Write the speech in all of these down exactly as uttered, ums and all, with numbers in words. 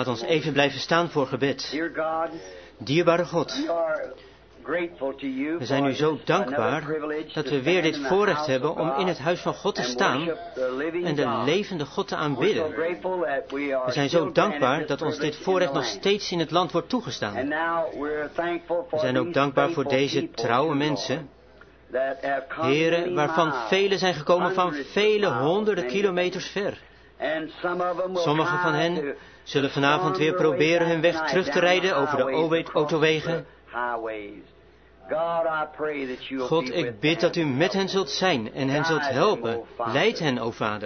Laat ons even blijven staan voor gebed. Dierbare God, we zijn u zo dankbaar dat we weer dit voorrecht hebben om in het huis van God te staan en de levende God te aanbidden. We zijn zo dankbaar dat ons dit voorrecht nog steeds in het land wordt toegestaan. We zijn ook dankbaar voor deze trouwe mensen, Heren, waarvan velen zijn gekomen van vele honderden kilometers ver. Sommigen van hen zullen vanavond weer proberen hun weg terug te rijden over de autowegen. God, ik bid dat u met hen zult zijn en hen zult helpen. Leid hen, o Vader.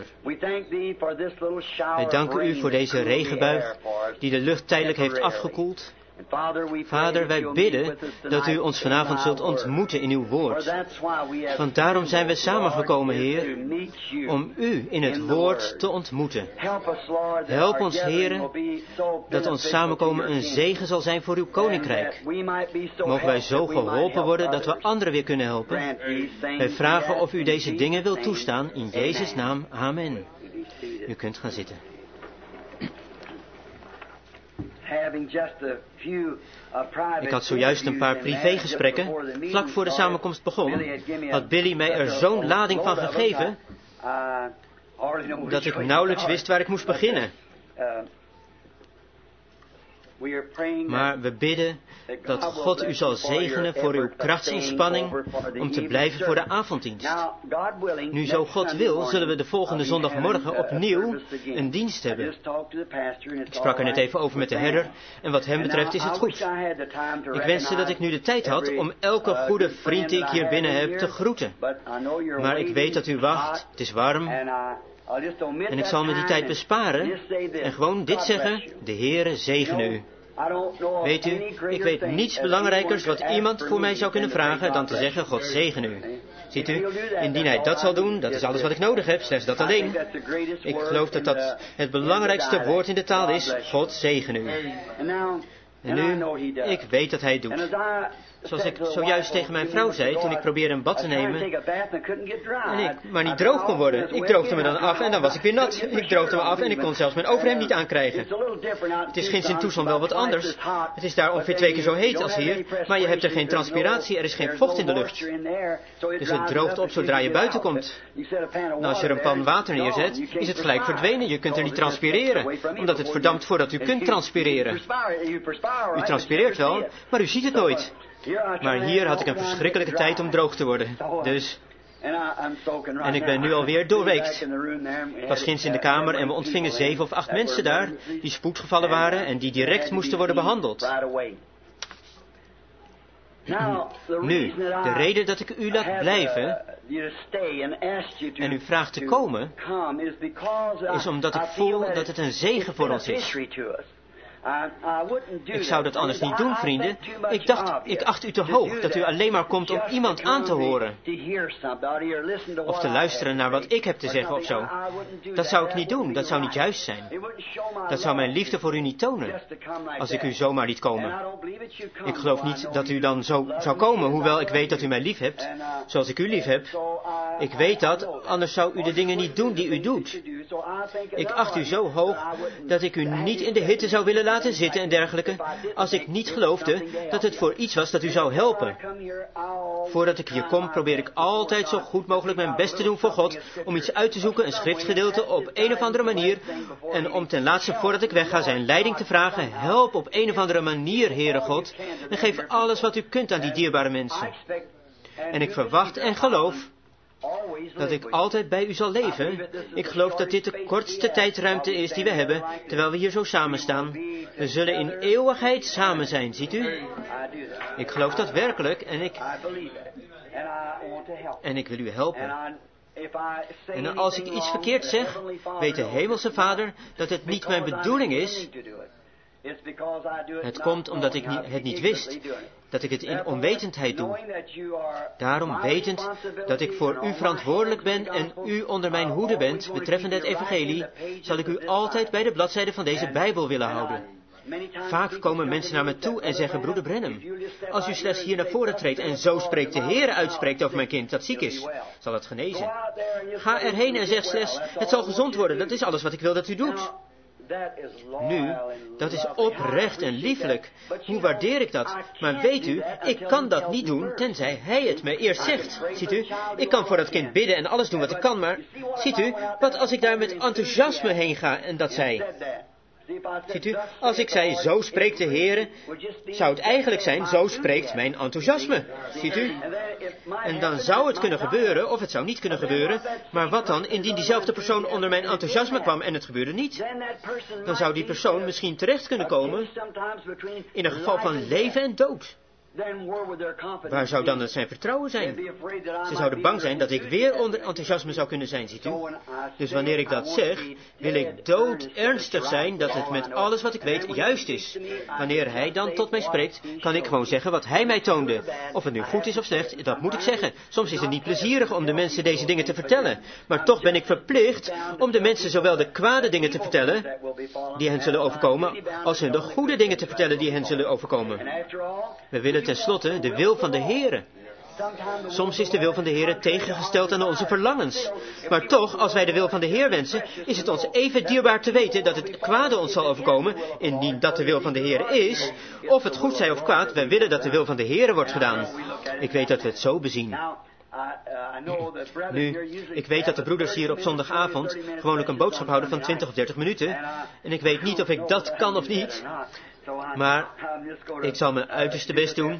Wij danken u voor deze regenbuig die de lucht tijdelijk heeft afgekoeld. Vader, wij bidden dat u ons vanavond zult ontmoeten in uw woord. Want daarom zijn we samengekomen, Heer, om u in het woord te ontmoeten. Help ons, Heer, dat ons samenkomen een zegen zal zijn voor uw koninkrijk. Mogen wij zo geholpen worden dat we anderen weer kunnen helpen. Wij vragen of u deze dingen wilt toestaan. In Jezus' naam, amen. U kunt gaan zitten. Ik had zojuist een paar privégesprekken. Vlak voor de samenkomst begon, had Billy mij er zo'n lading van gegeven dat ik nauwelijks wist waar ik moest beginnen. Maar we bidden dat God u zal zegenen voor uw krachtsinspanning om te blijven voor de avonddienst. Nu zo God wil, zullen we de volgende zondagmorgen opnieuw een dienst hebben. Ik sprak er net even over met de herder en wat hem betreft is het goed. Ik wenste dat ik nu de tijd had om elke goede vriend die ik hier binnen heb te groeten. Maar ik weet dat u wacht, het is warm. En ik zal me die tijd besparen en gewoon dit zeggen: de Heere zegene u. Weet u, ik weet niets belangrijkers wat iemand voor mij zou kunnen vragen dan te zeggen: God zegene u. Ziet u, indien hij dat zal doen, dat is alles wat ik nodig heb, slechts dat alleen. Ik geloof dat dat het belangrijkste woord in de taal is: God zegene u. En nu, ik weet dat hij het doet. Zoals ik zojuist tegen mijn vrouw zei, toen ik probeerde een bad te nemen en ik maar niet droog kon worden. Ik droogde me dan af en dan was ik weer nat. Ik droogde me af en ik kon zelfs mijn overhemd niet aankrijgen. Het is ginds in toestand wel wat anders. Het is daar ongeveer twee keer zo heet als hier, maar je hebt er geen transpiratie, er is geen vocht in de lucht. Dus het droogt op zodra je buiten komt. Nou, als je er een pan water neerzet, is het gelijk verdwenen. Je kunt er niet transpireren, omdat het verdampt voordat u kunt transpireren. U transpireert wel, maar u ziet het nooit. Maar hier had ik een verschrikkelijke tijd om droog te worden. Dus... En ik ben nu alweer doorweekt. Ik was ginds in de kamer en we ontvingen zeven of acht mensen daar die spoedgevallen waren en die direct moesten worden behandeld. Nu, de reden dat ik u laat blijven en u vraagt te komen, is omdat ik voel dat het een zegen voor ons is. Ik zou dat anders niet doen, vrienden. Ik dacht, ik acht u te hoog, dat u alleen maar komt om iemand aan te horen. Of te luisteren naar wat ik heb te zeggen of zo. Dat zou ik niet doen, dat zou niet juist zijn. Dat zou mijn liefde voor u niet tonen, als ik u zomaar liet komen. Ik geloof niet dat u dan zo zou komen, hoewel ik weet dat u mij lief hebt, zoals ik u lief heb. Ik weet dat, anders zou u de dingen niet doen die u doet. Ik acht u zo hoog, dat ik u niet in de hitte zou willen laten laten zitten en dergelijke, als ik niet geloofde dat het voor iets was dat u zou helpen. Voordat ik hier kom, probeer ik altijd zo goed mogelijk mijn best te doen voor God, om iets uit te zoeken, een schriftgedeelte, op een of andere manier, en om ten laatste, voordat ik wegga, zijn leiding te vragen: help op een of andere manier, Heere God, en geef alles wat u kunt aan die dierbare mensen. En ik verwacht en geloof dat ik altijd bij u zal leven. Ik geloof dat dit de kortste tijdruimte is die we hebben, terwijl we hier zo samen staan. We zullen in eeuwigheid samen zijn, ziet u? Ik geloof dat werkelijk en ik... En ik wil u helpen. En als ik iets verkeerd zeg, weet de Hemelse Vader dat het niet mijn bedoeling is. Het komt omdat ik het niet wist, dat ik het in onwetendheid doe. Daarom, wetend dat ik voor u verantwoordelijk ben en u onder mijn hoede bent, betreffende het evangelie, zal ik u altijd bij de bladzijde van deze Bijbel willen houden. Vaak komen mensen naar me toe en zeggen: broeder Branham, als u slechts hier naar voren treedt en zo spreekt de Heer uitspreekt over mijn kind dat ziek is, zal het genezen. Ga erheen en zeg slechts: het zal gezond worden, dat is alles wat ik wil dat u doet. Nu, dat is oprecht en liefelijk. Hoe waardeer ik dat? Maar weet u, ik kan dat niet doen, tenzij hij het mij eerst zegt. Ziet u, ik kan voor dat kind bidden en alles doen wat ik kan, maar ziet u, wat als ik daar met enthousiasme heen ga en dat zei... Ziet u, als ik zei, zo spreekt de Heere, zou het eigenlijk zijn, zo spreekt mijn enthousiasme. Ziet u? En dan zou het kunnen gebeuren, of het zou niet kunnen gebeuren, maar wat dan, indien diezelfde persoon onder mijn enthousiasme kwam en het gebeurde niet? Dan zou die persoon misschien terecht kunnen komen in een geval van leven en dood. Waar zou dan het zijn vertrouwen zijn? Ze zouden bang zijn dat ik weer onder enthousiasme zou kunnen zijn, ziet u. Dus wanneer ik dat zeg, wil ik dood ernstig zijn dat het met alles wat ik weet juist is. Wanneer hij dan tot mij spreekt, kan ik gewoon zeggen wat hij mij toonde. Of het nu goed is of slecht, dat moet ik zeggen. Soms is het niet plezierig om de mensen deze dingen te vertellen. Maar toch ben ik verplicht om de mensen zowel de kwade dingen te vertellen, die hen zullen overkomen, als hun de goede dingen te vertellen die hen zullen overkomen. We willen ten slotte de wil van de Heere. Soms is de wil van de Heere tegengesteld aan onze verlangens. Maar toch, als wij de wil van de Heer wensen, is het ons even dierbaar te weten dat het kwade ons zal overkomen, indien dat de wil van de Heere is. Of het goed zij of kwaad, wij willen dat de wil van de Heere wordt gedaan. Ik weet dat we het zo bezien. Nu, ik weet dat de broeders hier op zondagavond gewoonlijk een boodschap houden van twintig of dertig minuten. En ik weet niet of ik dat kan of niet. Maar ik zal mijn uiterste best doen.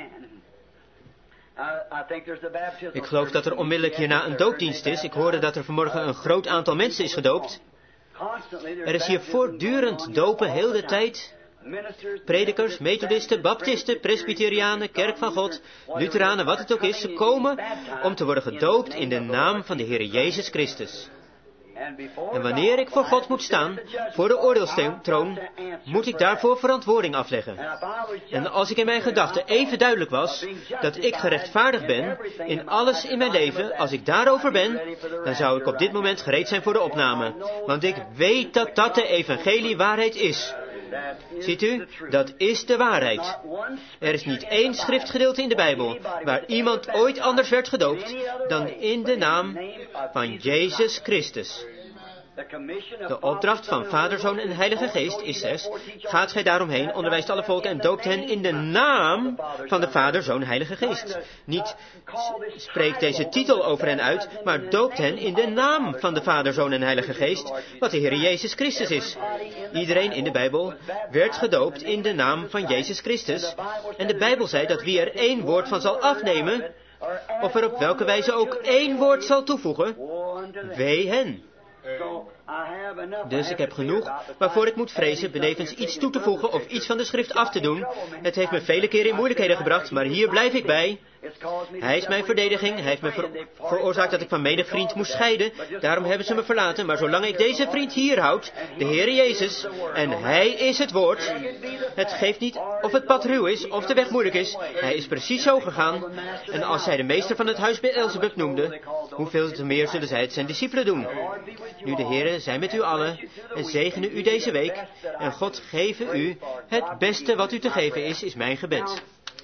Ik geloof dat er onmiddellijk hierna een doopdienst is. Ik hoorde dat er vanmorgen een groot aantal mensen is gedoopt. Er is hier voortdurend dopen, heel de tijd. Predikers, methodisten, baptisten, presbyterianen, kerk van God, Lutheranen, wat het ook is. Ze komen om te worden gedoopt in de naam van de Heer Jezus Christus. En wanneer ik voor God moet staan, voor de oordeelstroon, moet ik daarvoor verantwoording afleggen. En als ik in mijn gedachten even duidelijk was, dat ik gerechtvaardigd ben, in alles in mijn leven, als ik daarover ben, dan zou ik op dit moment gereed zijn voor de opname. Want ik weet dat dat de evangelie waarheid is. Ziet u, dat is de waarheid. Er is niet één schriftgedeelte in de Bijbel waar iemand ooit anders werd gedoopt dan in de naam van Jezus Christus. De opdracht van Vader, Zoon en Heilige Geest is zes. Gaat gij daaromheen, onderwijst alle volken en doopt hen in de naam van de Vader, Zoon en Heilige Geest. Niet spreekt deze titel over hen uit, maar doopt hen in de naam van de Vader, Zoon en Heilige Geest, wat de Heer Jezus Christus is. Iedereen in de Bijbel werd gedoopt in de naam van Jezus Christus. En de Bijbel zei dat wie er één woord van zal afnemen, of er op welke wijze ook één woord zal toevoegen, wee hen. Dus ik heb genoeg waarvoor ik moet vrezen, benevens iets toe te voegen of iets van de schrift af te doen. Het heeft me vele keren in moeilijkheden gebracht, maar hier blijf ik bij. Hij is mijn verdediging, hij heeft me ver- veroorzaakt dat ik van menig vriend moest scheiden. Daarom hebben ze me verlaten, maar zolang ik deze vriend hier houd, de Heere Jezus, en hij is het woord. Het geeft niet of het pad ruw is, of de weg moeilijk is. Hij is precies zo gegaan. En als zij de meester van het huis Beelzebub noemde, hoeveel te meer zullen zij het zijn discipelen doen. Nu de Heere zij met u allen en zegene u deze week. En God geven u het beste wat u te geven is, is mijn gebed.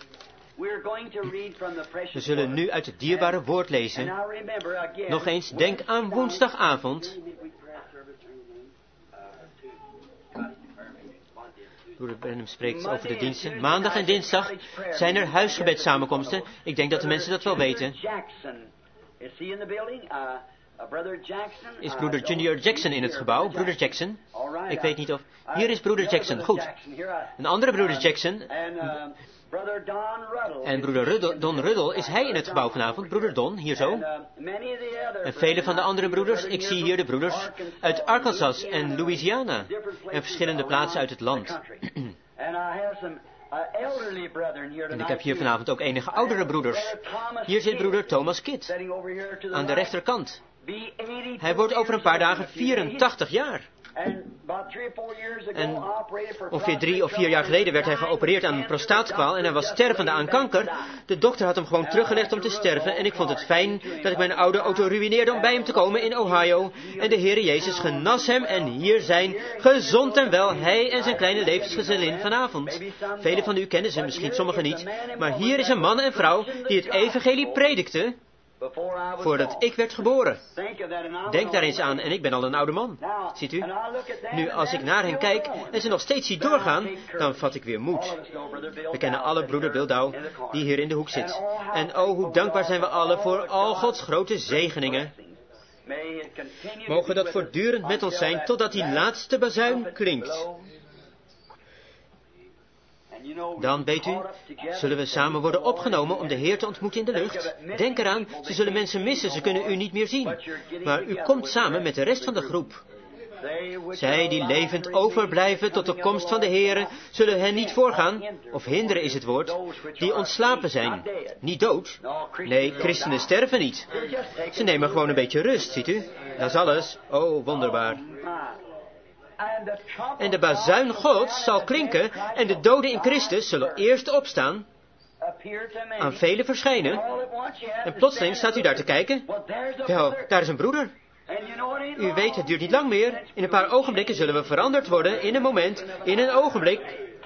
We zullen nu uit het dierbare woord lezen. Nog eens, denk aan woensdagavond. Broeder Branham spreekt over de diensten. Maandag en dinsdag zijn er huisgebedssamenkomsten. Ik denk dat de mensen dat wel weten. Is broeder Junior Jackson in het gebouw? Broeder Jackson? Ik weet niet of... Hier is broeder Jackson, goed. Een andere broeder Jackson... En broeder Ruddle, Don Ruddle, is hij in het gebouw vanavond? Broeder Don, hier zo. En vele van de andere broeders, ik zie hier de broeders uit Arkansas en Louisiana. En verschillende plaatsen uit het land. En ik heb hier vanavond ook enige oudere broeders. Hier zit broeder Thomas Kidd, aan de rechterkant. Hij wordt over een paar dagen vierentachtig jaar. En ongeveer drie of vier jaar geleden werd hij geopereerd aan een prostaatkwaal en hij was stervende aan kanker. De dokter had hem gewoon teruggelegd om te sterven en ik vond het fijn dat ik mijn oude auto ruïneerde om bij hem te komen in Ohio. En de Heere Jezus genas hem en hier zijn gezond en wel hij en zijn kleine levensgezellin vanavond. Velen van u kennen ze, misschien sommigen niet, maar hier is een man en vrouw die het evangelie predikten. Voordat ik werd geboren. Denk daar eens aan, en ik ben al een oude man. Ziet u? Nu, als ik naar hen kijk en ze nog steeds zie doorgaan, dan vat ik weer moed. We kennen alle broeder Bill Dow, die hier in de hoek zit. En oh, hoe dankbaar zijn we allen voor al Gods grote zegeningen. Mogen dat voortdurend met ons zijn, totdat die laatste bazuin klinkt. Dan, weet u, zullen we samen worden opgenomen om de Heer te ontmoeten in de lucht. Denk eraan, ze zullen mensen missen, ze kunnen u niet meer zien. Maar u komt samen met de rest van de groep. Zij die levend overblijven tot de komst van de Heere, zullen hen niet voorgaan, of hinderen is het woord, die ontslapen zijn. Niet dood. Nee, christenen sterven niet. Ze nemen gewoon een beetje rust, ziet u. Dat is alles. Oh, wonderbaar. En de bazuin Gods zal klinken en de doden in Christus zullen eerst opstaan, aan velen verschijnen. En plotseling staat u daar te kijken. Wel, daar is een broeder. U weet, het duurt niet lang meer. In een paar ogenblikken zullen we veranderd worden, in een moment, in een ogenblik.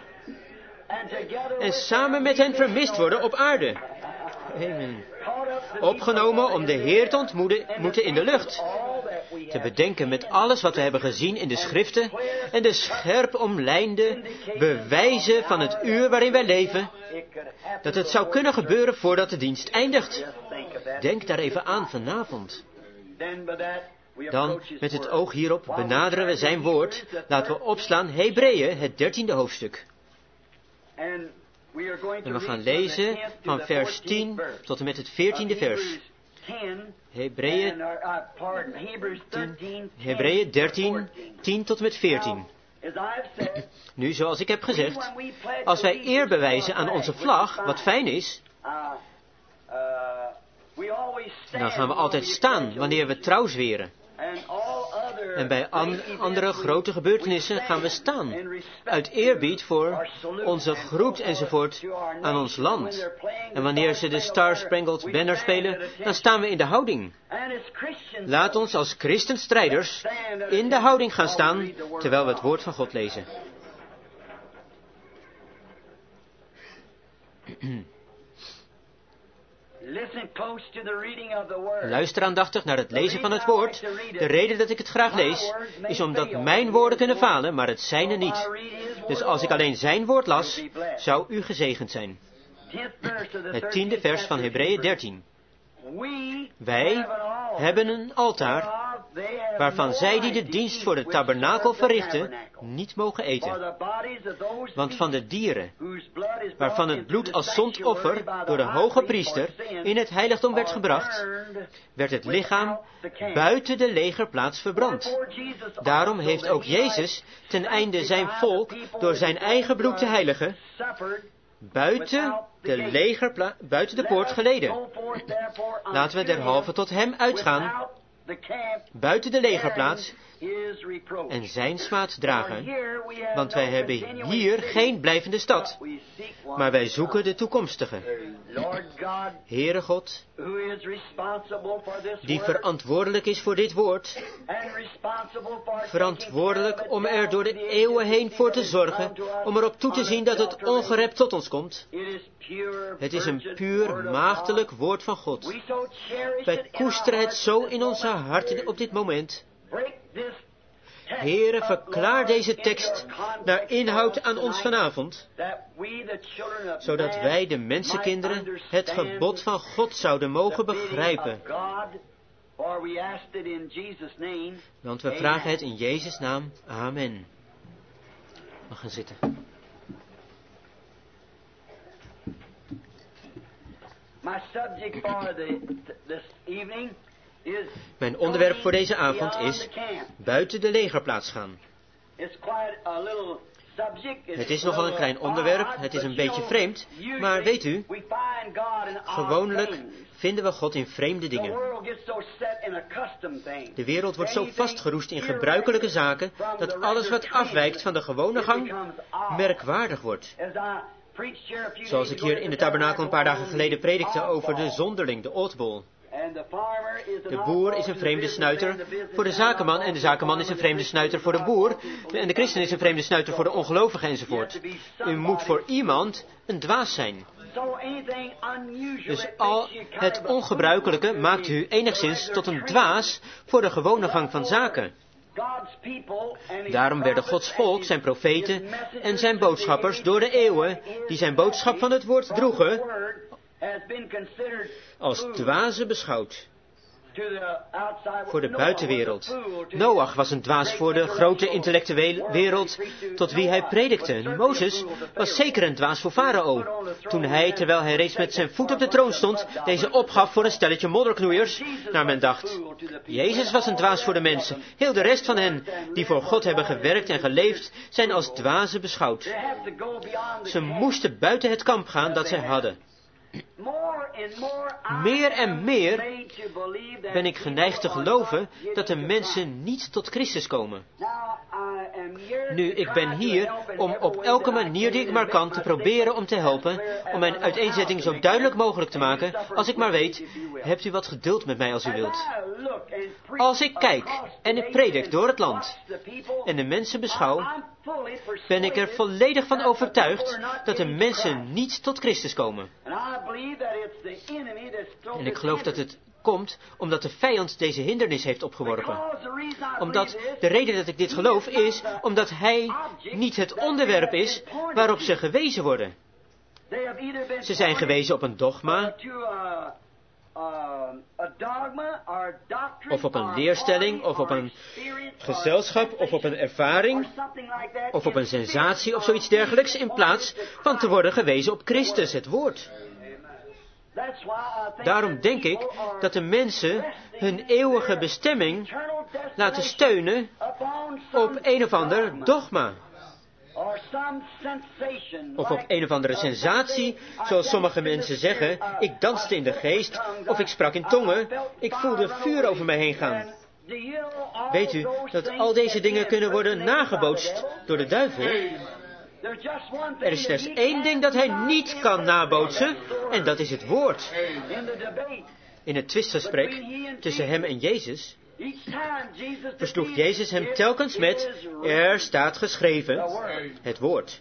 En samen met hen vermist worden op aarde. Amen. Opgenomen om de Heer te ontmoeten in de lucht. Te bedenken met alles wat we hebben gezien in de schriften en de scherp omlijnde bewijzen van het uur waarin wij leven, dat het zou kunnen gebeuren voordat de dienst eindigt. Denk daar even aan vanavond. Dan, met het oog hierop, benaderen we zijn woord. Laten we opslaan Hebreeën, het dertiende hoofdstuk. En we gaan lezen van vers tien tot en met het veertiende vers. Hebreeën, Hebreeën dertien, tien tot en met veertien. Nu, zoals ik heb gezegd, als wij eer bewijzen aan onze vlag, wat fijn is, dan gaan we altijd staan wanneer we trouw zweren. En bij an, andere grote gebeurtenissen gaan we staan. Uit eerbied voor onze groet enzovoort aan ons land. En wanneer ze de Star Spangled Banner spelen, dan staan we in de houding. Laat ons als christenstrijders in de houding gaan staan, terwijl we het woord van God lezen. Luister aandachtig naar het lezen van het woord. De reden dat ik het graag lees, is omdat mijn woorden kunnen falen, maar het zijne niet. Dus als ik alleen zijn woord las, zou u gezegend zijn. Het tiende vers van Hebreeën dertien. Wij hebben een altaar, waarvan zij die de dienst voor de tabernakel verrichten, niet mogen eten. Want van de dieren, waarvan het bloed als zondoffer door de hoge priester in het heiligdom werd gebracht, werd het lichaam buiten de legerplaats verbrand. Daarom heeft ook Jezus, ten einde zijn volk door zijn eigen bloed te heiligen, buiten de legerpla- buiten de poort geleden. Laten we derhalve tot hem uitgaan, buiten de legerplaats, en zijn smaad dragen, want wij hebben hier geen blijvende stad, maar wij zoeken de toekomstige. Heere God, die verantwoordelijk is voor dit woord, verantwoordelijk om er door de eeuwen heen voor te zorgen, om erop toe te zien dat het ongerept tot ons komt. Het is een puur maagdelijk woord van God. Wij koesteren het zo in onze harten op dit moment. Heere, verklaar deze tekst naar inhoud aan ons vanavond, zodat wij, de mensenkinderen, het gebod van God zouden mogen begrijpen. Want we vragen het in Jezus' naam. Amen. We gaan zitten. Mijn onderwerp voor deze avond is buiten de legerplaats gaan. Het is nogal een klein onderwerp, het is een beetje vreemd, maar weet u, gewoonlijk vinden we God in vreemde dingen. De wereld wordt zo vastgeroest in gebruikelijke zaken, dat alles wat afwijkt van de gewone gang merkwaardig wordt. Zoals ik hier in de tabernakel een paar dagen geleden predikte over de zonderling, de oddball. De boer is een vreemde snuiter voor de zakenman en de zakenman is een vreemde snuiter voor de boer en de christen is een vreemde snuiter voor de ongelovige enzovoort. U moet voor iemand een dwaas zijn. Dus al het ongebruikelijke maakt u enigszins tot een dwaas voor de gewone gang van zaken. Daarom werden Gods volk, zijn profeten en zijn boodschappers door de eeuwen, die zijn boodschap van het woord droegen, als dwazen beschouwd. Voor de buitenwereld. Noach was een dwaas voor de grote intellectuele wereld tot wie hij predikte. Mozes was zeker een dwaas voor Farao. Toen hij, terwijl hij reeds met zijn voet op de troon stond, deze opgaf voor een stelletje modderknoeiers, naar men dacht. Jezus was een dwaas voor de mensen. Heel de rest van hen, die voor God hebben gewerkt en geleefd, zijn als dwazen beschouwd. Ze moesten buiten het kamp gaan dat zij hadden. Meer en meer ben ik geneigd te geloven dat de mensen niet tot Christus komen. Nu, ik ben hier om op elke manier die ik maar kan te proberen om te helpen, om mijn uiteenzetting zo duidelijk mogelijk te maken, als ik maar weet. Hebt u wat geduld met mij als u wilt. Als ik kijk en ik predik door het land en de mensen beschouw, ben ik er volledig van overtuigd dat de mensen niet tot Christus komen. En ik geloof dat het komt omdat de vijand deze hindernis heeft opgeworpen. Omdat de reden dat ik dit geloof is omdat hij niet het onderwerp is waarop ze gewezen worden. Ze zijn gewezen op een dogma, of op een leerstelling, of op een gezelschap, of op een ervaring, of op een sensatie of zoiets dergelijks, in plaats van te worden gewezen op Christus, het woord. Daarom denk ik dat de mensen hun eeuwige bestemming laten steunen op een of ander dogma. Of op een of andere sensatie, zoals sommige mensen zeggen, ik danste in de geest, of ik sprak in tongen, ik voelde vuur over mij heen gaan. Weet u dat al deze dingen kunnen worden nagebootst door de duivel? Er is slechts één ding dat hij niet kan nabootsen, en dat is het woord. In het twistgesprek tussen hem en Jezus versloeg Jezus hem telkens met, er staat geschreven, het woord.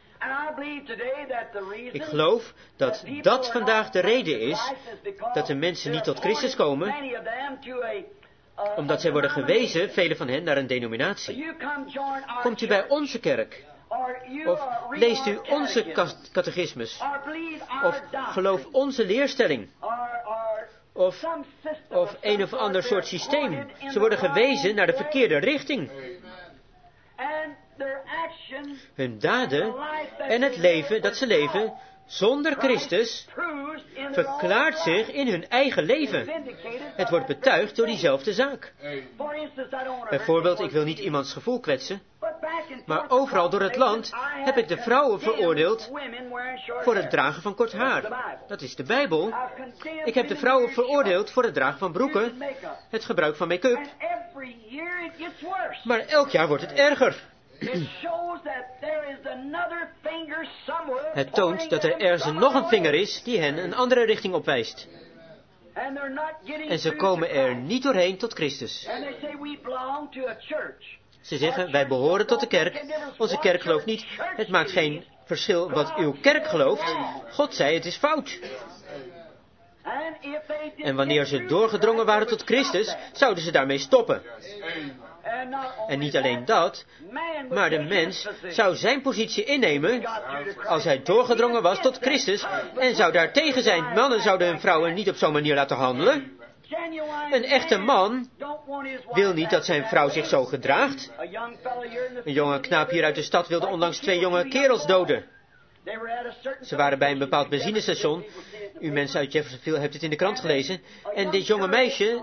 Ik geloof dat dat vandaag de reden is dat de mensen niet tot Christus komen, omdat zij worden gewezen, velen van hen, naar een denominatie. Komt u bij onze kerk? Of leest u onze catechismus? Of geloof onze leerstelling? Of, of een of ander soort systeem. Ze worden gewezen naar de verkeerde richting. Hun daden en het leven dat ze leven zonder Christus verklaart zich in hun eigen leven. Het wordt betuigd door diezelfde zaak. Bijvoorbeeld, ik wil niet iemands gevoel kwetsen, maar overal door het land heb ik de vrouwen veroordeeld voor het dragen van kort haar. Dat is de Bijbel. Ik heb de vrouwen veroordeeld voor het dragen van broeken, het gebruik van make-up. Maar elk jaar wordt het erger. Het toont dat er ergens nog een vinger is die hen een andere richting opwijst. En ze komen er niet doorheen tot Christus. Ze zeggen, wij behoren tot de kerk. Onze kerk gelooft niet. Het maakt geen verschil wat uw kerk gelooft. God zei, het is fout. En wanneer ze doorgedrongen waren tot Christus, zouden ze daarmee stoppen. En niet alleen dat, maar de mens zou zijn positie innemen als hij doorgedrongen was tot Christus en zou daar tegen zijn. Mannen zouden hun vrouwen niet op zo'n manier laten handelen. Een echte man wil niet dat zijn vrouw zich zo gedraagt. Een jonge knaap hier uit de stad wilde onlangs twee jonge kerels doden. Ze waren bij een bepaald benzinestation. U mensen uit Jeffersonville hebt het in de krant gelezen. En dit jonge meisje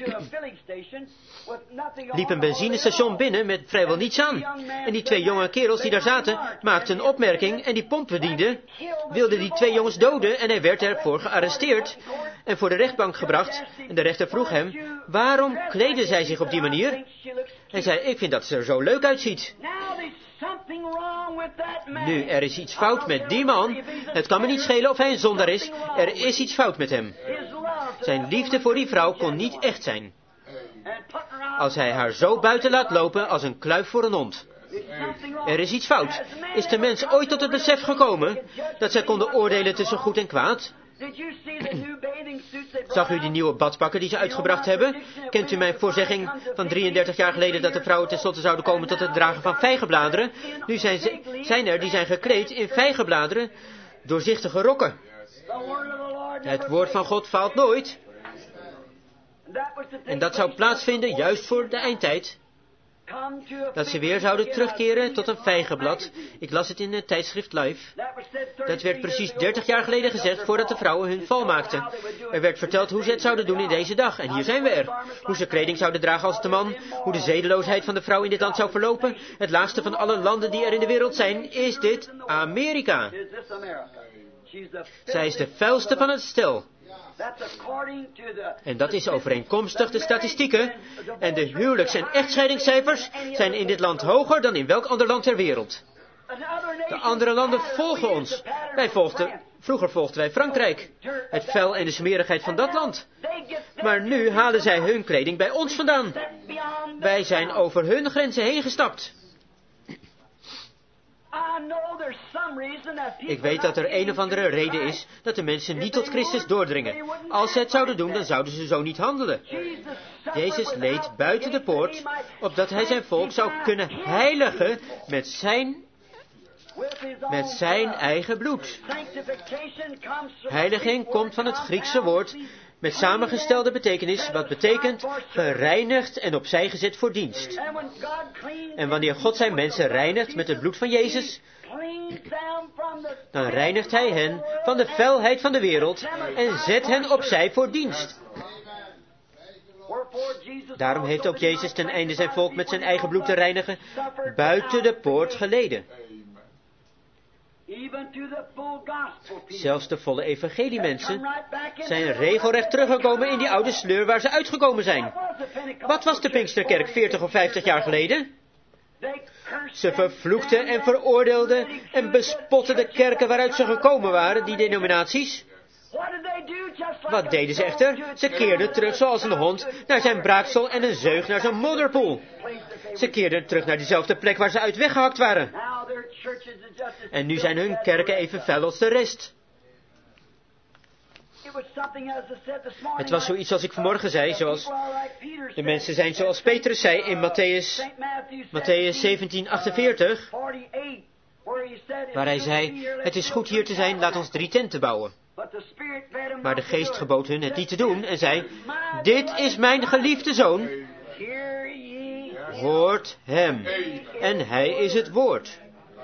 liep een benzinestation binnen met vrijwel niets aan. En die twee jonge kerels die daar zaten, maakten een opmerking en die pompbediende wilde die twee jongens doden en hij werd ervoor gearresteerd en voor de rechtbank gebracht. En de rechter vroeg hem, waarom kleden zij zich op die manier? Hij zei, ik vind dat ze er zo leuk uitziet. Nu, er is iets fout met die man. Het kan me niet schelen of hij een zondaar is. Er is iets fout met hem. Zijn liefde voor die vrouw kon niet echt zijn. Als hij haar zo buiten laat lopen als een kluif voor een hond. Er is iets fout. Is de mens ooit tot het besef gekomen dat zij konden oordelen tussen goed en kwaad? Zag u die nieuwe badpakken die ze uitgebracht hebben? Kent u mijn voorzegging van drieëndertig jaar geleden dat de vrouwen tenslotte zouden komen tot het dragen van vijgenbladeren? Nu zijn, ze, zijn er die zijn gekleed in vijgenbladeren, doorzichtige rokken. Het woord van God faalt nooit. En dat zou plaatsvinden juist voor de eindtijd. Dat ze weer zouden terugkeren tot een vijgenblad. Ik las het in het tijdschrift Life. Dat werd precies dertig jaar geleden gezegd voordat de vrouwen hun val maakten. Er werd verteld hoe ze het zouden doen in deze dag. En hier zijn we er. Hoe ze kleding zouden dragen als de man. Hoe de zedeloosheid van de vrouw in dit land zou verlopen. Het laagste van alle landen die er in de wereld zijn, is dit Amerika. Zij is de vuilste van het stel. En dat is overeenkomstig de statistieken. En de huwelijks- en echtscheidingscijfers zijn in dit land hoger dan in welk ander land ter wereld. De andere landen volgen ons. Wij volgden, vroeger volgden wij Frankrijk. Het vuil en de smerigheid van dat land. Maar nu halen zij hun kleding bij ons vandaan. Wij zijn over hun grenzen heen gestapt. Ik weet dat er een of andere reden is dat de mensen niet tot Christus doordringen. Als ze het zouden doen, dan zouden ze zo niet handelen. Jezus leed buiten de poort, opdat hij zijn volk zou kunnen heiligen met zijn, met zijn eigen bloed. Heiliging komt van het Griekse woord met samengestelde betekenis, wat betekent gereinigd en opzij gezet voor dienst. En wanneer God zijn mensen reinigt met het bloed van Jezus, dan reinigt hij hen van de vuilheid van de wereld en zet hen opzij voor dienst. Daarom heeft ook Jezus ten einde zijn volk met zijn eigen bloed te reinigen buiten de poort geleden. Zelfs de volle evangeliemensen zijn regelrecht teruggekomen in die oude sleur waar ze uitgekomen zijn. Wat was de Pinksterkerk veertig of vijftig jaar geleden? Ze vervloekten en veroordeelden en bespotten de kerken waaruit ze gekomen waren, die denominaties. Wat deden ze echter? Ze keerden terug zoals een hond naar zijn braaksel en een zeug naar zijn modderpoel. Ze keerden terug naar diezelfde plek waar ze uit weggehakt waren. En nu zijn hun kerken even vuil als de rest. Het was zoiets als ik vanmorgen zei, zoals de mensen zijn zoals Petrus zei in Matthäus, Matthäus zeventien achtenveertig, waar hij zei, het is goed hier te zijn, laat ons drie tenten bouwen. Maar de geest gebood hun het niet te doen en zei, dit is mijn geliefde zoon, hoort hem. En hij is het woord.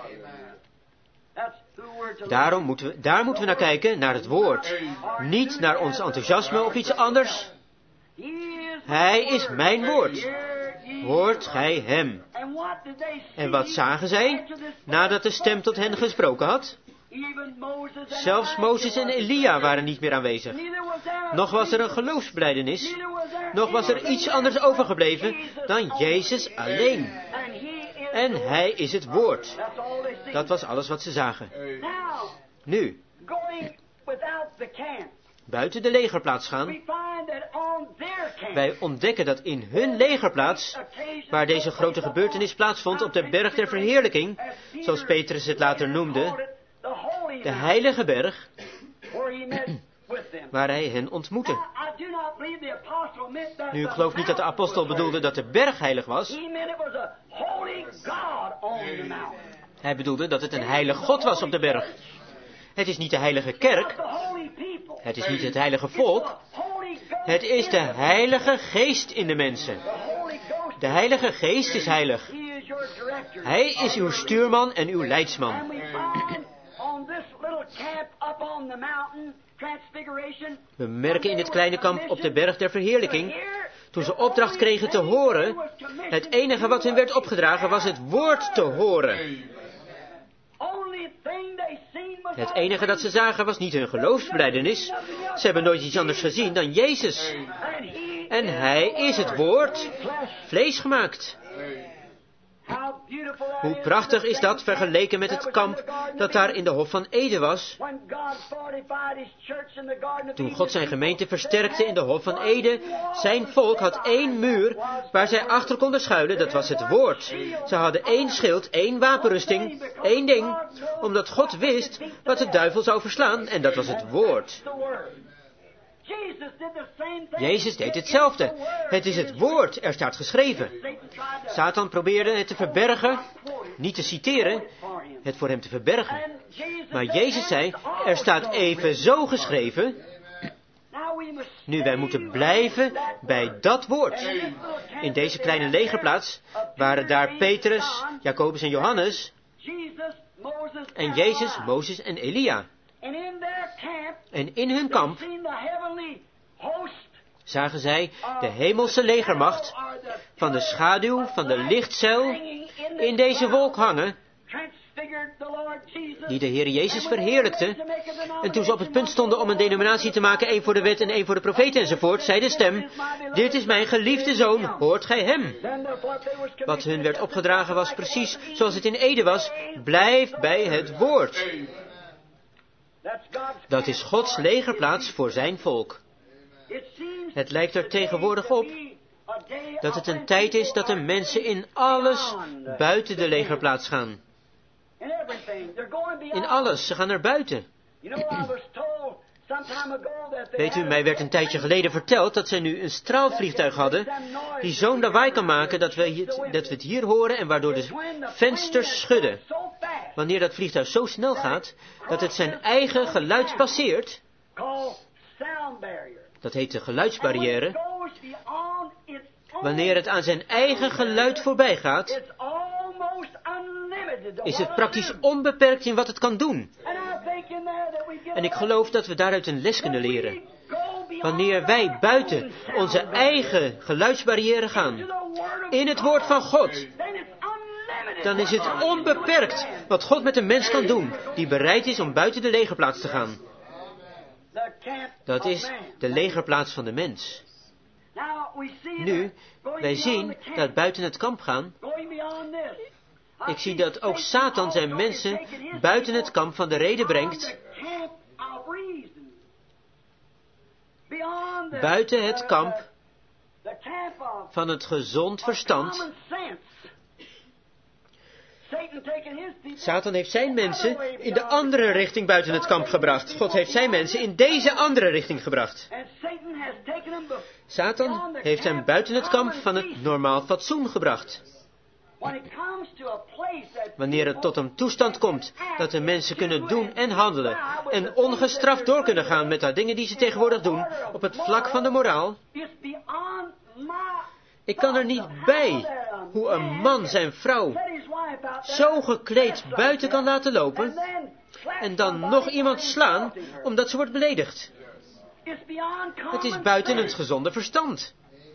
Daarom moeten we, daar moeten we naar kijken, naar het woord. Niet naar ons enthousiasme of iets anders. Hij is mijn woord. Hoort gij hem. En wat zagen zij, nadat de stem tot hen gesproken had? Zelfs Mozes en Elia waren niet meer aanwezig. Nog was er een geloofsbelijdenis. Nog was er iets anders overgebleven dan Jezus alleen. En hij is het woord. Dat was alles wat ze zagen. Nu, buiten de legerplaats gaan. Wij ontdekken dat in hun legerplaats, waar deze grote gebeurtenis plaatsvond op de berg der verheerlijking, zoals Petrus het later noemde, de heilige berg, waar hij hen ontmoette. Nu, ik geloof niet dat de apostel bedoelde dat de berg heilig was. Hij bedoelde dat het een heilig God was op de berg. Het is niet de heilige kerk. Het is niet het heilige volk. Het is de heilige geest in de mensen. De heilige geest is heilig. Hij is uw stuurman en uw leidsman. We merken in dit kleine kamp op de berg der verheerlijking, toen ze opdracht kregen te horen, het enige wat hun werd opgedragen was het woord te horen. Het enige dat ze zagen was niet hun geloofsbelijdenis. Ze hebben nooit iets anders gezien dan Jezus. En hij is het woord, vlees gemaakt. Hoe prachtig is dat vergeleken met het kamp dat daar in de Hof van Eden was. Toen God zijn gemeente versterkte in de Hof van Eden, zijn volk had één muur waar zij achter konden schuilen, dat was het woord. Ze hadden één schild, één wapenrusting, één ding, omdat God wist wat de duivel zou verslaan, en dat was het woord. Jezus deed hetzelfde. Het is het woord, er staat geschreven. Satan probeerde het te verbergen, niet te citeren, het voor hem te verbergen. Maar Jezus zei, er staat evenzo geschreven. Nu, wij moeten blijven bij dat woord. In deze kleine legerplaats waren daar Petrus, Jacobus en Johannes, en Jezus, Mozes en Elia. En in hun kamp zagen zij de hemelse legermacht van de schaduw van de lichtceil in deze wolk hangen, die de Heer Jezus verheerlijkte. En toen ze op het punt stonden om een denominatie te maken, één voor de wet en één voor de profeten enzovoort, zei de stem, dit is mijn geliefde zoon, hoort gij hem? Wat hun werd opgedragen was precies zoals het in Eden was, blijf bij het woord. Dat is Gods legerplaats voor zijn volk. Het lijkt er tegenwoordig op dat het een tijd is dat de mensen in alles buiten de legerplaats gaan. In alles, ze gaan naar buiten. Weet u, mij werd een tijdje geleden verteld dat zij nu een straalvliegtuig hadden die zo'n lawaai kan maken dat we, het, dat we het hier horen en waardoor de vensters schudden. Wanneer dat vliegtuig zo snel gaat dat het zijn eigen geluid passeert, dat heet de geluidsbarrière, wanneer het aan zijn eigen geluid voorbij gaat, is het praktisch onbeperkt in wat het kan doen. En ik geloof dat we daaruit een les kunnen leren. Wanneer wij buiten onze eigen geluidsbarrière gaan, in het woord van God, dan is het onbeperkt wat God met een mens kan doen, die bereid is om buiten de legerplaats te gaan. Dat is de legerplaats van de mens. Nu, wij zien dat buiten het kamp gaan, ik zie dat ook Satan zijn mensen buiten het kamp van de reden brengt, buiten het kamp van het gezond verstand. Satan heeft zijn mensen in de andere richting buiten het kamp gebracht. God heeft zijn mensen in deze andere richting gebracht. Satan heeft hem buiten het kamp van het normaal fatsoen gebracht. Wanneer het tot een toestand komt dat de mensen kunnen doen en handelen en ongestraft door kunnen gaan met de dingen die ze tegenwoordig doen op het vlak van de moraal. Ik kan er niet bij hoe een man zijn vrouw zo gekleed buiten kan laten lopen en dan nog iemand slaan omdat ze wordt beledigd. Het is buiten het gezonde verstand.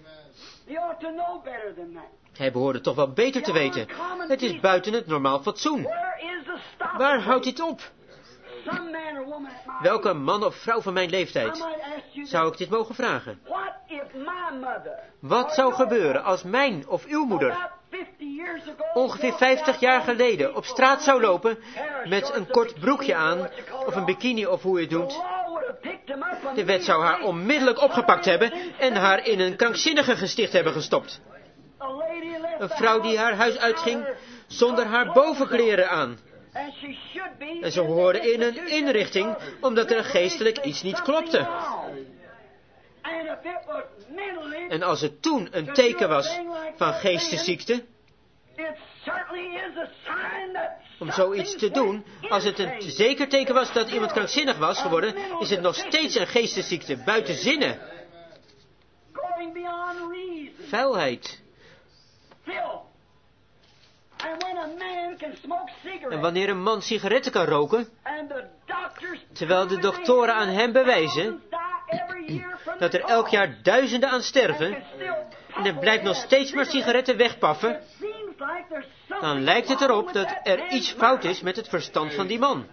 Hij behoorde toch wel beter te weten. Het is buiten het normaal fatsoen. Waar houdt dit op? Welke man of vrouw van mijn leeftijd zou ik dit mogen vragen? Wat zou gebeuren als mijn of uw moeder ongeveer vijftig jaar geleden op straat zou lopen met een kort broekje aan of een bikini of hoe je het noemt? De wet zou haar onmiddellijk opgepakt hebben en haar in een krankzinnige gesticht hebben gestopt. Een vrouw die haar huis uitging zonder haar bovenkleren aan. En ze hoorde in een inrichting omdat er geestelijk iets niet klopte. En als het toen een teken was van geestesziekte, om zoiets te doen, als het een zeker teken was dat iemand krankzinnig was geworden, is het nog steeds een geestesziekte, buiten zinnen. Vuilheid. En wanneer een man sigaretten kan roken, terwijl de doktoren aan hem bewijzen dat er elk jaar duizenden aan sterven, en er blijft nog steeds maar sigaretten wegpaffen, dan lijkt het erop dat er iets fout is met het verstand van die man.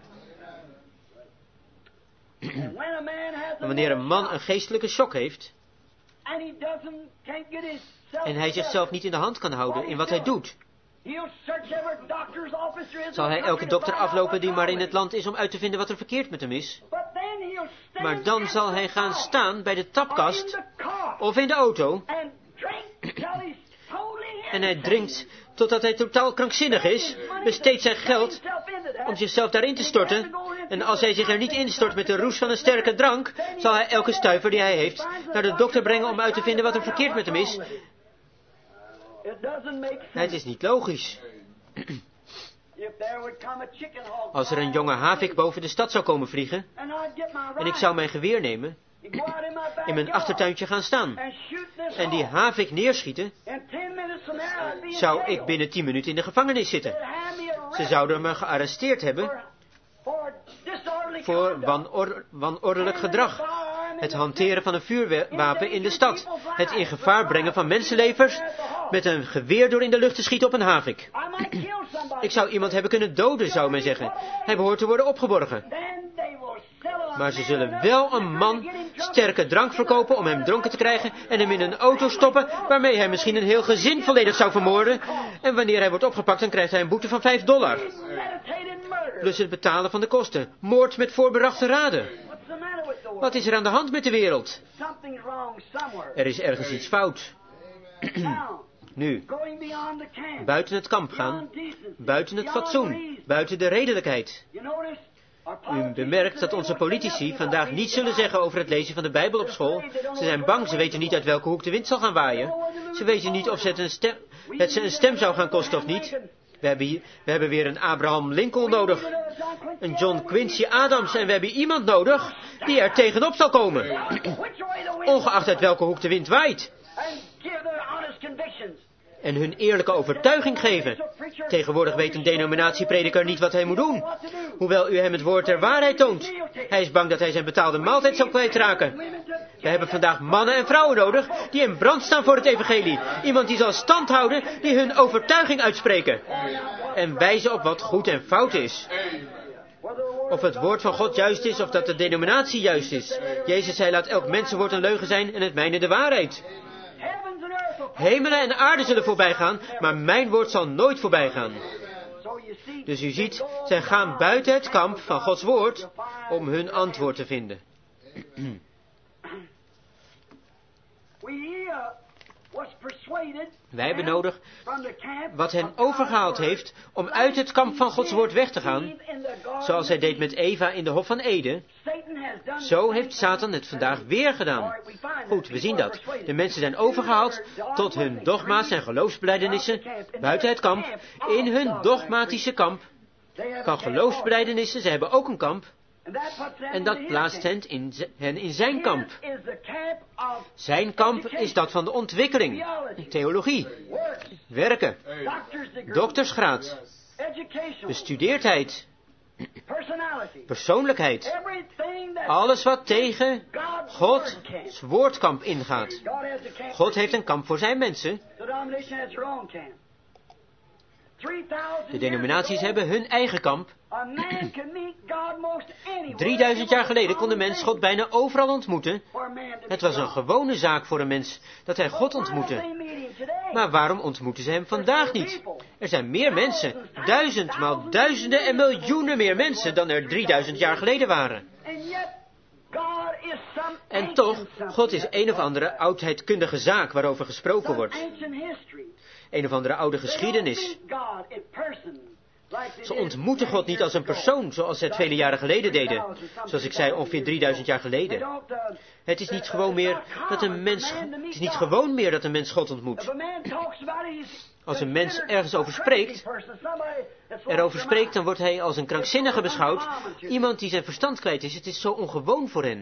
En wanneer een man een geestelijke shock heeft, en hij zichzelf niet in de hand kan houden in wat hij doet, Zal hij elke dokter aflopen die maar in het land is om uit te vinden wat er verkeerd met hem is. Maar dan zal hij gaan staan bij de tapkast of in de auto. En hij drinkt totdat hij totaal krankzinnig is, besteedt zijn geld om zichzelf daarin te storten. En als hij zich er niet instort met de roes van een sterke drank, zal hij elke stuiver die hij heeft naar de dokter brengen om uit te vinden wat er verkeerd met hem is. Het is niet logisch. Als er een jonge havik boven de stad zou komen vliegen, en ik zou mijn geweer nemen, in mijn achtertuintje gaan staan, en die havik neerschieten, zou ik binnen tien minuten in de gevangenis zitten. Ze zouden me gearresteerd hebben voor wanor- wanordelijk gedrag, het hanteren van een vuurwapen in de stad, het in gevaar brengen van mensenlevens, met een geweer door in de lucht te schieten op een havik. Ik zou iemand hebben kunnen doden, zou men zeggen. Hij behoort te worden opgeborgen. Maar ze zullen wel een man sterke drank verkopen om hem dronken te krijgen en hem in een auto stoppen, waarmee hij misschien een heel gezin volledig zou vermoorden. En wanneer hij wordt opgepakt, dan krijgt hij een boete van vijf dollar. Plus het betalen van de kosten. Moord met voorbedachte raden. Wat is er aan de hand met de wereld? Er is ergens iets fout. Nu, buiten het kamp gaan, buiten het fatsoen, buiten de redelijkheid. U bemerkt dat onze politici vandaag niets zullen zeggen over het lezen van de Bijbel op school. Ze zijn bang, ze weten niet uit welke hoek de wind zal gaan waaien. Ze weten niet of het, een stem, het ze een stem zou gaan kosten of niet. We hebben, hier, we hebben weer een Abraham Lincoln nodig, een John Quincy Adams, en we hebben iemand nodig die er tegenop zal komen. Ongeacht uit welke hoek de wind waait. En hun eerlijke overtuiging geven. Tegenwoordig weet een denominatieprediker niet wat hij moet doen, hoewel u hem het woord der waarheid toont. Hij is bang dat hij zijn betaalde maaltijd zal kwijtraken. We hebben vandaag mannen en vrouwen nodig die in brand staan voor het evangelie. Iemand die zal stand houden, die hun overtuiging uitspreken. En wijzen op wat goed en fout is. Of het woord van God juist is, of dat de denominatie juist is. Jezus zei, laat elk mensenwoord een leugen zijn en het mijne de waarheid. Hemelen en aarde zullen voorbij gaan, maar mijn woord zal nooit voorbij gaan. Dus u ziet, zij gaan buiten het kamp van Gods woord om hun antwoord te vinden. Wij hebben nodig wat hen overgehaald heeft om uit het kamp van Gods woord weg te gaan, zoals hij deed met Eva in de Hof van Eden. Zo heeft Satan het vandaag weer gedaan. Goed, we zien dat. De mensen zijn overgehaald tot hun dogma's en geloofsbelijdenissen buiten het kamp. In hun dogmatische kamp van geloofsbelijdenissen, ze hebben ook een kamp. En dat plaatst hen in, hen in zijn kamp. Zijn kamp is dat van de ontwikkeling, theologie, werken, doktersgraad, bestudeerdheid, persoonlijkheid. Alles wat tegen Gods woordkamp ingaat. God heeft een kamp voor zijn mensen. De denominaties hebben hun eigen kamp. Drieduizend jaar geleden kon de mens God bijna overal ontmoeten. Het was een gewone zaak voor een mens dat hij God ontmoette. Maar waarom ontmoeten ze hem vandaag niet? Er zijn meer mensen, duizendmaal duizenden en miljoenen meer mensen dan er drieduizend jaar geleden waren. En toch, God is een of andere oudheidkundige zaak waarover gesproken wordt. Een of andere oude geschiedenis. Ze ontmoeten God niet als een persoon, zoals ze het vele jaren geleden deden. Zoals ik zei, ongeveer drieduizend jaar geleden. Het is niet gewoon meer dat een mens, het is niet gewoon meer dat een mens God ontmoet. Als een mens ergens over spreekt, erover spreekt, dan wordt hij als een krankzinnige beschouwd. Iemand die zijn verstand kwijt is. Het is zo ongewoon voor hen.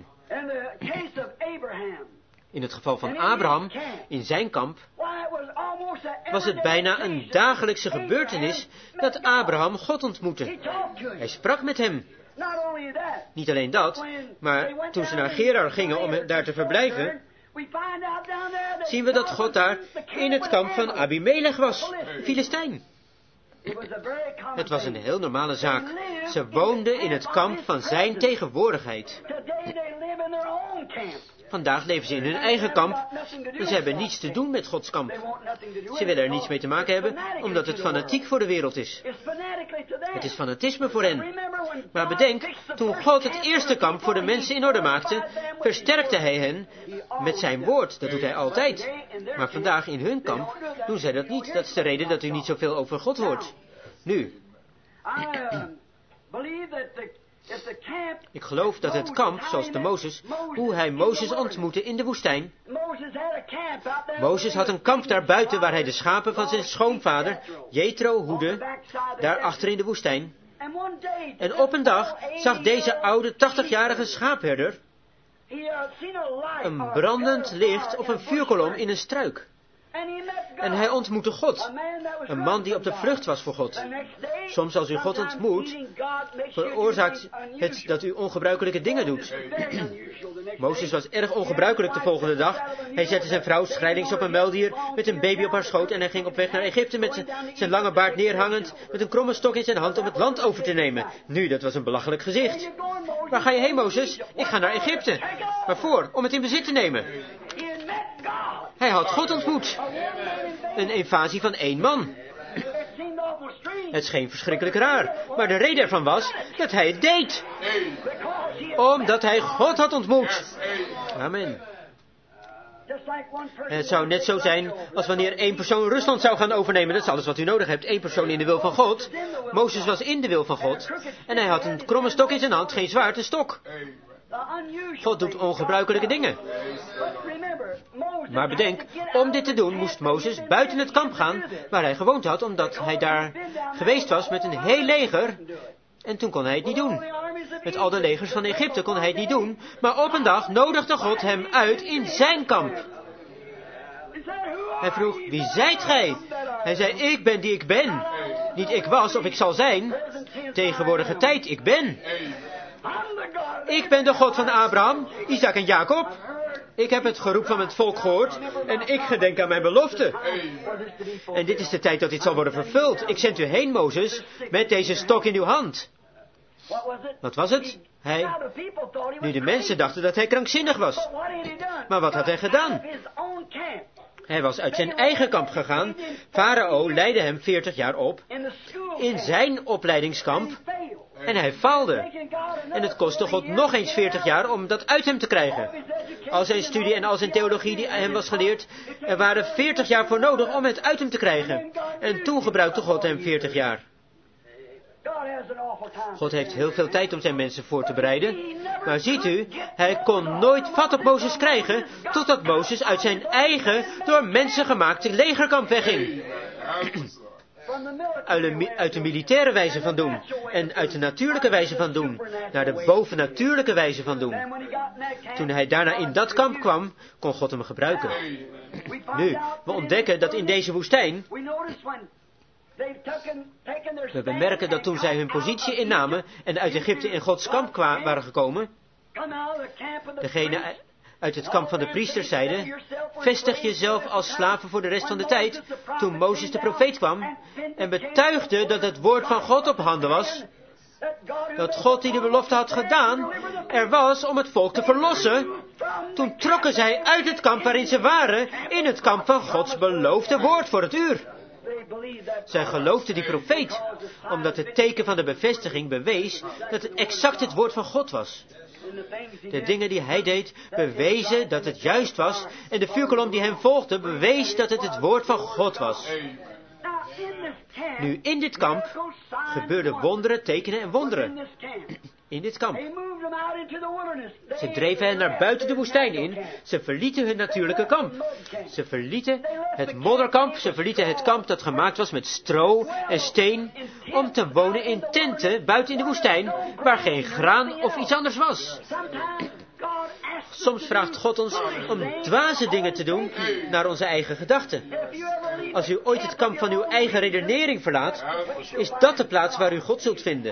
In het geval van Abraham, in zijn kamp, was het bijna een dagelijkse gebeurtenis dat Abraham God ontmoette. Hij sprak met hem. Niet alleen dat, maar toen ze naar Gerar gingen om daar te verblijven, zien we dat God daar in het kamp van Abimelech was, Filistijn. Het was een heel normale zaak. Ze woonden in het kamp van zijn tegenwoordigheid. Vandaag leven ze in hun eigen kamp, en ze hebben niets te doen met Gods kamp. Ze willen er niets mee te maken hebben, omdat het fanatiek voor de wereld is. Het is fanatisme voor hen. Maar bedenk, toen God het eerste kamp voor de mensen in orde maakte, versterkte hij hen met zijn woord. Dat doet hij altijd. Maar vandaag in hun kamp doen zij dat niet. Dat is de reden dat u niet zoveel over God hoort. Nu. Ik geloof dat het kamp, zoals de Mozes, hoe hij Mozes ontmoette in de woestijn. Mozes had een kamp daar buiten waar hij de schapen van zijn schoonvader, Jethro, hoedde, daar achter in de woestijn. En op een dag zag deze oude tachtigjarige schaapherder een brandend licht op een vuurkolom in een struik. En hij ontmoette God, een man die op de vlucht was voor God. Soms als u God ontmoet, veroorzaakt het dat u ongebruikelijke dingen doet. Mozes was erg ongebruikelijk de volgende dag. Hij zette zijn vrouw schrijlings op een muildier met een baby op haar schoot en hij ging op weg naar Egypte met zijn lange baard neerhangend, met een kromme stok in zijn hand om het land over te nemen. Nu, dat was een belachelijk gezicht. Waar ga je heen, Mozes? Ik ga naar Egypte. Waarvoor? Om het in bezit te nemen. Hij had God ontmoet. Een invasie van één man. Het scheen verschrikkelijk raar. Maar de reden ervan was dat hij het deed. Omdat hij God had ontmoet. Amen. Het zou net zo zijn als wanneer één persoon Rusland zou gaan overnemen. Dat is alles wat u nodig hebt. Eén persoon in de wil van God. Mozes was in de wil van God. En hij had een kromme stok in zijn hand. Geen zwaard, een stok. God doet ongebruikelijke dingen. Maar bedenk, om dit te doen moest Mozes buiten het kamp gaan waar hij gewoond had, omdat hij daar geweest was met een heel leger. En toen kon hij het niet doen. Met al de legers van Egypte kon hij het niet doen. Maar op een dag nodigde God hem uit in zijn kamp. Hij vroeg, wie zijt gij? Hij zei, ik ben die ik ben. Niet ik was of ik zal zijn. Tegenwoordige tijd, ik ben. Ik ben de God van Abraham, Isaac en Jacob. Ik heb het geroep van het volk gehoord en ik gedenk aan mijn belofte. En dit is de tijd dat dit zal worden vervuld. Ik zend u heen, Mozes, met deze stok in uw hand. Wat was het? Hij... Nu de mensen dachten dat hij krankzinnig was. Maar wat had hij gedaan? Hij was uit zijn eigen kamp gegaan. Farao leidde hem veertig jaar op in zijn opleidingskamp. En hij faalde. En het kostte God nog eens veertig jaar om dat uit hem te krijgen. Al zijn studie en al zijn theologie die hem was geleerd, er waren veertig jaar voor nodig om het uit hem te krijgen. En toen gebruikte God hem veertig jaar. God heeft heel veel tijd om zijn mensen voor te bereiden. Maar ziet u, hij kon nooit vat op Mozes krijgen, totdat Mozes uit zijn eigen, door mensen gemaakte legerkamp wegging. Uit de, uit de militaire wijze van doen en uit de natuurlijke wijze van doen naar de bovennatuurlijke wijze van doen. Toen hij daarna in dat kamp kwam, kon God hem gebruiken. Nu, we ontdekken dat in deze woestijn, we bemerken dat toen zij hun positie innamen en uit Egypte in Gods kamp kwa- waren gekomen, degene uit het kamp van de priesters zeiden, vestig jezelf als slaven voor de rest van de tijd. Toen Mozes de profeet kwam en betuigde dat het woord van God op handen was, dat God die de belofte had gedaan, er was om het volk te verlossen. Toen trokken zij uit het kamp waarin ze waren, in het kamp van Gods beloofde woord voor het uur. Zij geloofden die profeet, omdat het teken van de bevestiging bewees dat het exact het woord van God was. De dingen die hij deed, bewezen dat het juist was, en de vuurkolom die hem volgde, bewees dat het het woord van God was. Nu, in dit kamp gebeurden wonderen, tekenen en wonderen. In dit kamp. Ze dreven hen naar buiten de woestijn in. Ze verlieten hun natuurlijke kamp. Ze verlieten het modderkamp. Ze verlieten het kamp dat gemaakt was met stro en steen, om te wonen in tenten buiten in de woestijn, waar geen graan of iets anders was. Soms vraagt God ons om dwaze dingen te doen naar onze eigen gedachten. Als u ooit het kamp van uw eigen redenering verlaat, is dat de plaats waar u God zult vinden.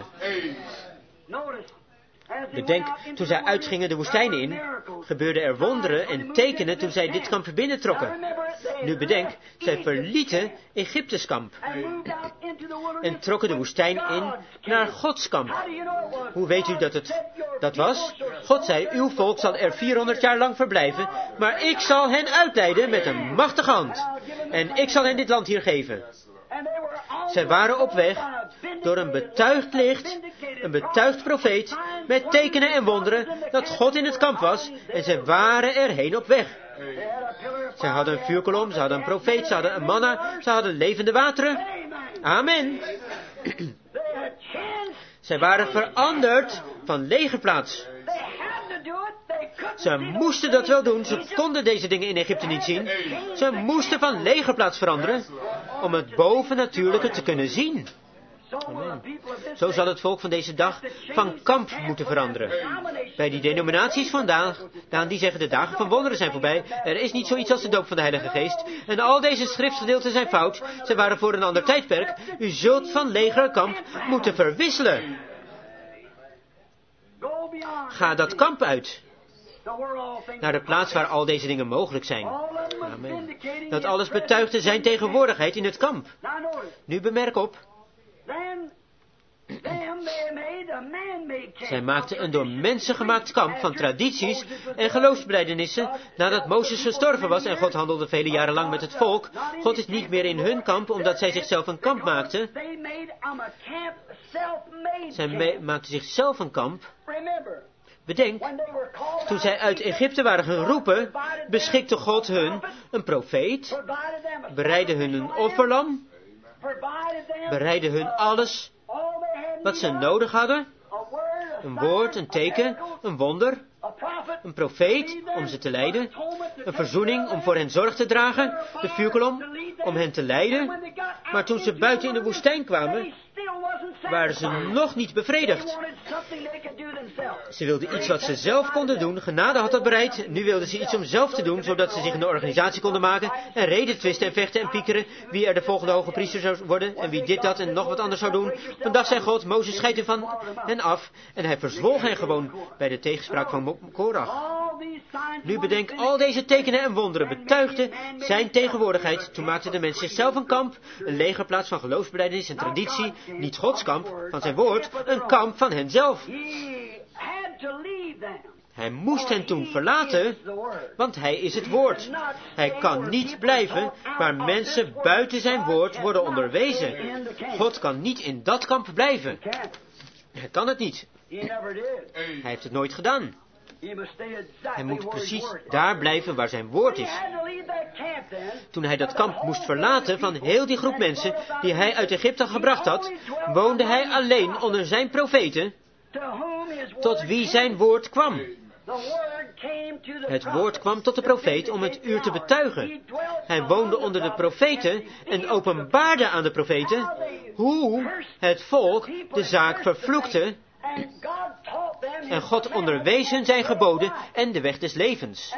Bedenk, toen zij uitgingen de woestijn in, gebeurden er wonderen en tekenen toen zij dit kamp binnentrokken. Nu bedenk, zij verlieten Egyptes kamp en trokken de woestijn in naar Gods kamp. Hoe weet u dat het dat was? God zei, uw volk zal er vierhonderd jaar lang verblijven, maar ik zal hen uitleiden met een machtige hand. En ik zal hen dit land hier geven. Zij waren op weg door een betuigd licht, een betuigd profeet, met tekenen en wonderen, dat God in het kamp was, en zij waren erheen op weg. Zij hadden een vuurkolom, ze hadden een profeet, ze hadden een manna, ze hadden levende wateren. Amen. Zij waren veranderd van legerplaats. Ze moesten dat wel doen, ze konden deze dingen in Egypte niet zien. Ze moesten van legerplaats veranderen, om het bovennatuurlijke te kunnen zien. Amen. Zo zal het volk van deze dag van kamp moeten veranderen. Bij die denominaties vandaag, die zeggen de dagen van wonderen zijn voorbij. Er is niet zoiets als de doop van de Heilige Geest. En al deze schriftgedeelten zijn fout. Ze waren voor een ander tijdperk. U zult van legerkamp moeten verwisselen. Ga dat kamp uit. Naar de plaats waar al deze dingen mogelijk zijn. Amen. Dat alles betuigde zijn tegenwoordigheid in het kamp. Nu bemerk op. Zij maakten een door mensen gemaakt kamp van tradities en geloofsbelijdenissen nadat Mozes gestorven was en God handelde vele jaren lang met het volk. God is niet meer in hun kamp omdat zij zichzelf een kamp maakten. Zij maakten zichzelf een kamp. Bedenk, toen zij uit Egypte waren geroepen, beschikte God hun een profeet, bereidde hun een offerlam, bereidde hun alles wat ze nodig hadden, een woord, een teken, een wonder, een profeet om ze te leiden, een verzoening om voor hen zorg te dragen, de vuurkolom om hen te leiden. Maar toen ze buiten in de woestijn kwamen, waren ze nog niet bevredigd. Ze wilden iets wat ze zelf konden doen. Genade had dat bereid. Nu wilden ze iets om zelf te doen, zodat ze zich in de organisatie konden maken. En reden twisten en vechten en piekeren. Wie er de volgende hoge priester zou worden. En wie dit, dat en nog wat anders zou doen. Dan dacht zij God, Mozes scheidt u van hen af. En hij verzwolg hen gewoon bij de tegenspraak van Korach. Nu bedenk, al deze tekenen en wonderen betuigden zijn tegenwoordigheid. Toen maakte de mens zichzelf een kamp. Een legerplaats van geloofsbelijdenis en traditie. Niet Gods kamp van zijn woord. Een kamp van henzelf. Hij moest hen toen verlaten, want hij is het woord. Hij kan niet blijven waar mensen buiten zijn woord worden onderwezen. God kan niet in dat kamp blijven. Hij kan het niet. Hij heeft het nooit gedaan. Hij moet precies daar blijven waar zijn woord is. Toen hij dat kamp moest verlaten van heel die groep mensen die hij uit Egypte gebracht had, woonde hij alleen onder zijn profeten, tot wie zijn woord kwam. Het woord kwam tot de profeet om het uur te betuigen. Hij woonde onder de profeten en openbaarde aan de profeten hoe het volk de zaak vervloekte. En God onderwees hun zijn geboden en de weg des levens.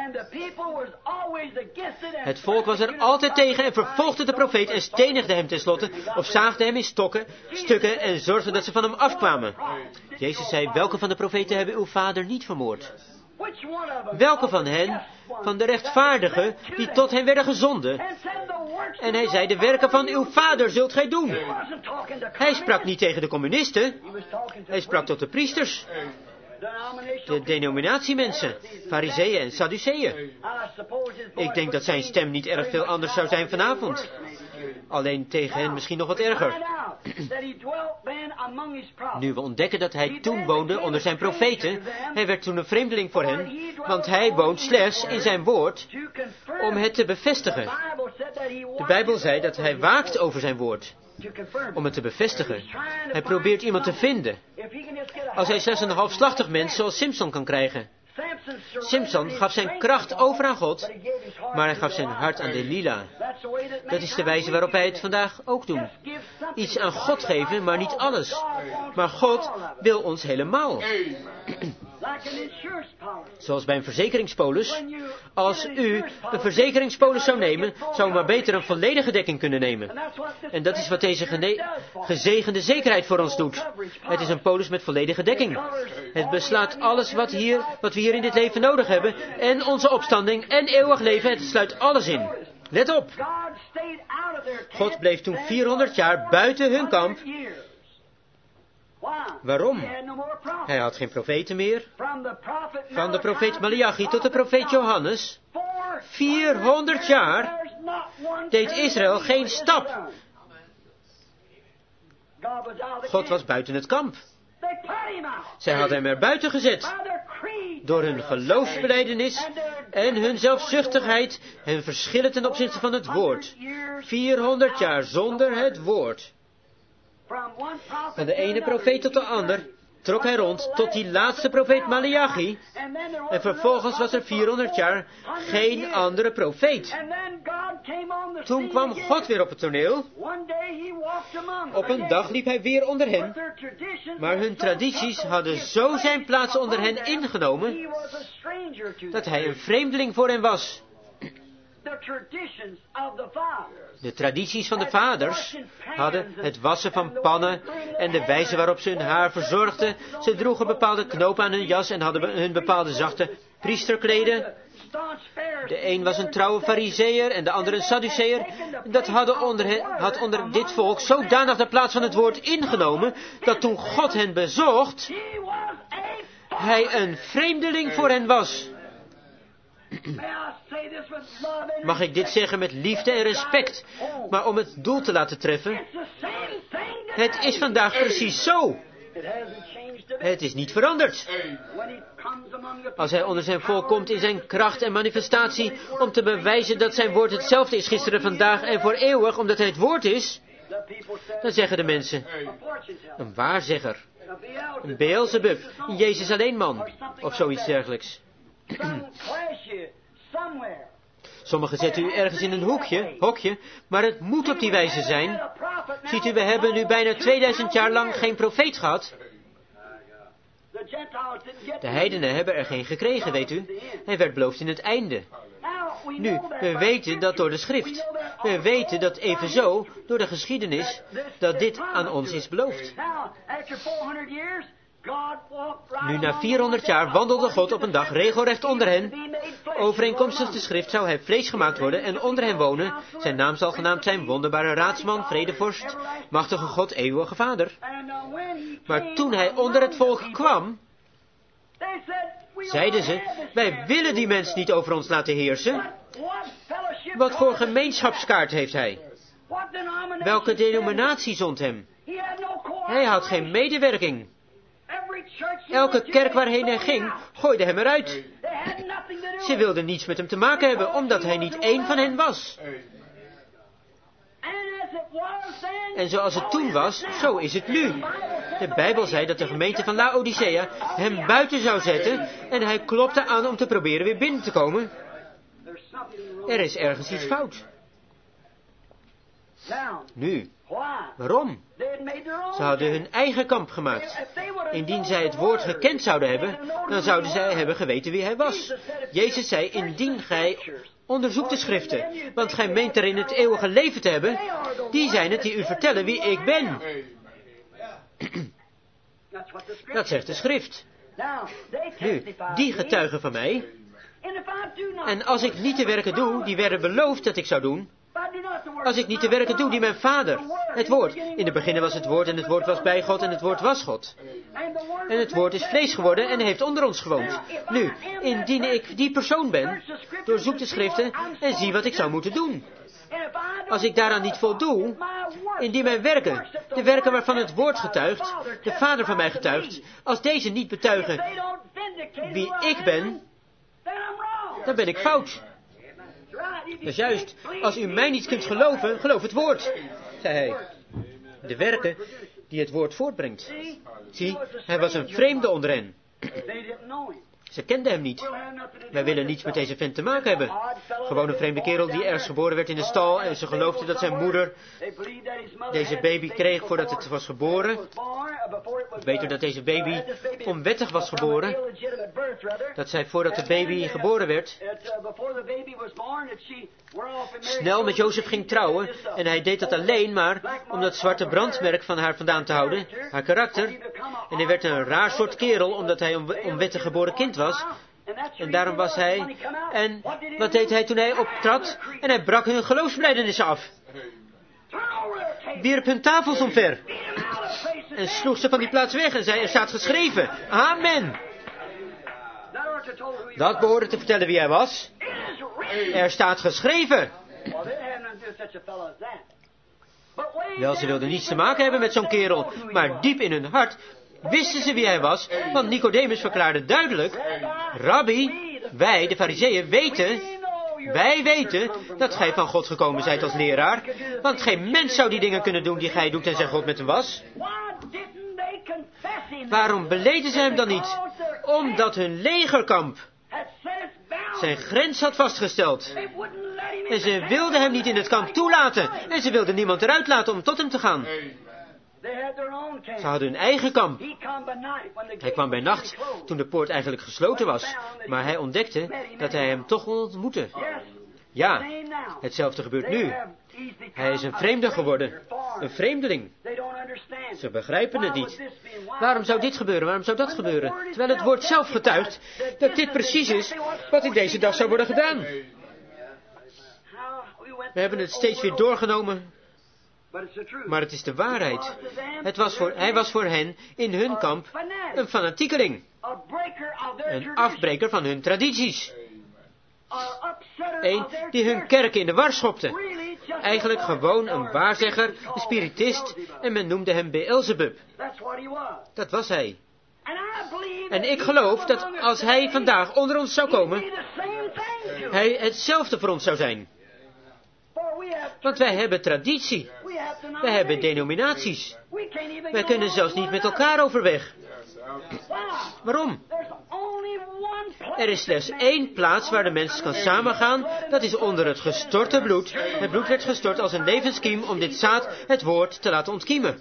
Het volk was er altijd tegen en vervolgde de profeet en stenigde hem tenslotte, of zaagde hem in stokken, stukken en zorgde dat ze van hem afkwamen. Jezus zei, welke van de profeten hebben uw vader niet vermoord? Welke van hen, van de rechtvaardigen, die tot hen werden gezonden? En hij zei, de werken van uw vader zult gij doen. Hij sprak niet tegen de communisten, hij sprak tot de priesters, de denominatiemensen, fariseeën en sadduceeën. Ik denk dat zijn stem niet erg veel anders zou zijn vanavond. Alleen tegen hen misschien nog wat erger. Nu we ontdekken dat hij toen woonde onder zijn profeten, hij werd toen een vreemdeling voor hen, want hij woont slechts in zijn woord om het te bevestigen. De Bijbel zei dat hij waakt over zijn woord, om het te bevestigen. Hij probeert iemand te vinden. Als hij slechts een halfslachtig mens zoals Simson kan krijgen. Simson gaf zijn kracht over aan God, maar hij gaf zijn hart aan Delila. Dat is de wijze waarop wij het vandaag ook doen. Iets aan God geven, maar niet alles. Maar God wil ons helemaal. Zoals bij een verzekeringspolis. Als u een verzekeringspolis zou nemen, zou u maar beter een volledige dekking kunnen nemen. En dat is wat deze gene- gezegende zekerheid voor ons doet. Het is een polis met volledige dekking. Het beslaat alles wat, hier, wat we hier in dit leven nodig hebben. En onze opstanding en eeuwig leven. Het sluit alles in. Let op. God bleef toen vierhonderd jaar buiten hun kamp. Waarom? Hij had geen profeten meer. Van de profeet Maleachi tot de profeet Johannes. vierhonderd jaar deed Israël geen stap. God was buiten het kamp. Zij hadden hem er buiten gezet. Door hun geloofsbelijdenis en hun zelfzuchtigheid, hun verschillen ten opzichte van het woord. vierhonderd jaar zonder het woord. Van de ene profeet tot de ander trok hij rond tot die laatste profeet Maleachi. En vervolgens was er vierhonderd jaar geen andere profeet. Toen kwam God weer op het toneel. Op een dag liep hij weer onder hen. Maar hun tradities hadden zo zijn plaats onder hen ingenomen, dat hij een vreemdeling voor hen was. De tradities van de vaders hadden het wassen van pannen en de wijze waarop ze hun haar verzorgden. Ze droegen bepaalde knopen aan hun jas en hadden hun bepaalde zachte priesterkleden. De een was een trouwe farizeeër en de andere een sadduceër. Dat hadden onder hen, had onder dit volk zodanig de plaats van het woord ingenomen, dat toen God hen bezocht, hij een vreemdeling voor hen was. Mag ik dit zeggen met liefde en respect, maar om het doel te laten treffen? Het is vandaag precies zo. Het is niet veranderd. Als hij onder zijn volk komt in zijn kracht en manifestatie, om te bewijzen dat zijn woord hetzelfde is gisteren, vandaag en voor eeuwig, omdat hij het woord is, dan zeggen de mensen, een waarzegger, een Beelzebub, een Jezus alleen man, of zoiets dergelijks. Sommigen zetten u ergens in een hoekje, hokje, maar het moet op die wijze zijn. Ziet u, we hebben nu bijna tweeduizend jaar lang geen profeet gehad. De heidenen hebben er geen gekregen, weet u. Hij werd beloofd in het einde. Nu, we weten dat door de schrift. We weten dat evenzo, door de geschiedenis, dat dit aan ons is beloofd. Nu na vierhonderd jaar wandelde God op een dag regelrecht onder hen. Overeenkomstig de schrift zou hij vlees gemaakt worden en onder hen wonen. Zijn naam zal genaamd zijn wonderbare raadsman, vredevorst, machtige God, eeuwige vader. Maar toen hij onder het volk kwam, zeiden ze, wij willen die mens niet over ons laten heersen. Wat voor gemeenschapskaart heeft hij? Welke denominatie zond hem? Hij had geen medewerking. Elke kerk waarheen hij ging, gooide hem eruit. Ze wilden niets met hem te maken hebben, omdat hij niet één van hen was. En zoals het toen was, zo is het nu. De Bijbel zei dat de gemeente van Laodicea hem buiten zou zetten en hij klopte aan om te proberen weer binnen te komen. Er is ergens iets fout. Nu, waarom? Ze hadden hun eigen kamp gemaakt. Indien zij het woord gekend zouden hebben, dan zouden zij hebben geweten wie hij was. Jezus zei, indien gij onderzoekt de schriften, want gij meent erin het eeuwige leven te hebben, die zijn het die u vertellen wie ik ben. Dat zegt de schrift. Nu, die getuigen van mij. En als ik niet de werken doe, die werden beloofd dat ik zou doen, als ik niet de werken doe die mijn vader, het woord. In het begin was het woord en het woord was bij God en het woord was God. En het woord is vlees geworden en heeft onder ons gewoond. Nu, indien ik die persoon ben, doorzoek de schriften en zie wat ik zou moeten doen. Als ik daaraan niet voldoe, indien mijn werken, de werken waarvan het woord getuigt, de vader van mij getuigt, als deze niet betuigen wie ik ben, dan ben ik fout. Dat is juist. Als u mij niet kunt geloven, geloof het woord, zei hij. De werken die het woord voortbrengt. Zie, hij was een vreemde onder hen. Ze kenden hem niet. Wij willen niets met deze vent te maken hebben. Gewoon een vreemde kerel die ergens geboren werd in de stal en ze geloofden dat zijn moeder deze baby kreeg voordat het was geboren. Of beter dat deze baby onwettig was geboren. Dat zij voordat de baby geboren werd, snel met Jozef ging trouwen. En hij deed dat alleen maar om dat zwarte brandmerk van haar vandaan te houden. Haar karakter. En hij werd een raar soort kerel omdat hij een onwettig geboren kind was. En daarom was hij... En wat deed hij toen hij optrad? En hij brak hun geloofsbelijdenissen af. Wierp hun tafels omver. en sloeg ze van die plaats weg en zei, er staat geschreven. Amen. Dat behoorde te vertellen wie hij was. Er staat geschreven. Wel, ze wilden niets te maken hebben met zo'n kerel, maar diep in hun hart wisten ze wie hij was, want Nicodemus verklaarde duidelijk, Rabbi, wij, de Farizeeën, weten, wij weten dat gij van God gekomen zijt als leraar, want geen mens zou die dingen kunnen doen die gij doet en zijn God met hem was. Waarom beleden ze hem dan niet? Omdat hun legerkamp zijn grens had vastgesteld. En ze wilden hem niet in het kamp toelaten. En ze wilden niemand eruit laten om tot hem te gaan. Ze hadden hun eigen kamp. Hij kwam bij nacht, toen de poort eigenlijk gesloten was. Maar hij ontdekte dat hij hem toch kon ontmoeten. Ja, hetzelfde gebeurt nu. Hij is een vreemde geworden. Een vreemdeling. Ze begrijpen het niet. Waarom zou dit gebeuren? Waarom zou dat gebeuren? Terwijl het woord zelf getuigt dat dit precies is wat in deze dag zou worden gedaan. We hebben het steeds weer doorgenomen. Maar het is de waarheid. Het was voor, hij was voor hen, in hun kamp, een fanatiekeling. Een afbreker van hun tradities. Eén die hun kerken in de war schopte. Eigenlijk gewoon een waarzegger, een spiritist, en men noemde hem Beelzebub. Dat was hij. En ik geloof dat als hij vandaag onder ons zou komen, hij hetzelfde voor ons zou zijn. Want wij hebben traditie. Wij hebben denominaties. Wij kunnen zelfs niet met elkaar overweg. Waarom? Er is slechts één plaats waar de mens kan samengaan. Dat is onder het gestorte bloed. Het bloed werd gestort als een levenskiem om dit zaad, het woord, te laten ontkiemen.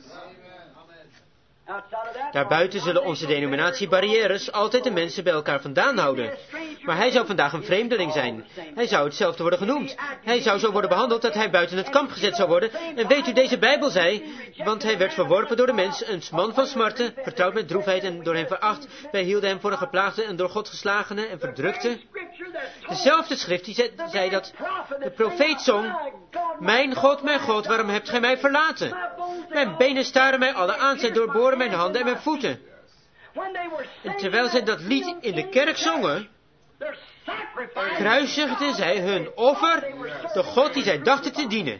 Daarbuiten zullen onze denominatiebarrières altijd de mensen bij elkaar vandaan houden. Maar hij zou vandaag een vreemdeling zijn. Hij zou hetzelfde worden genoemd. Hij zou zo worden behandeld dat hij buiten het kamp gezet zou worden. En weet u, deze Bijbel zei, want hij werd verworpen door de mens, een man van smarten, vertrouwd met droefheid en door hem veracht. Wij hielden hem voor een geplaagde en door God geslagene en verdrukte. Dezelfde schrift die zei, zei dat de profeet zong, mijn God, mijn God, waarom hebt gij mij verlaten? Mijn benen staren mij alle aan, zij doorboren mijn handen en mijn voeten. En terwijl zij dat lied in de kerk zongen, kruisigden zij hun offer, de God die zij dachten te dienen.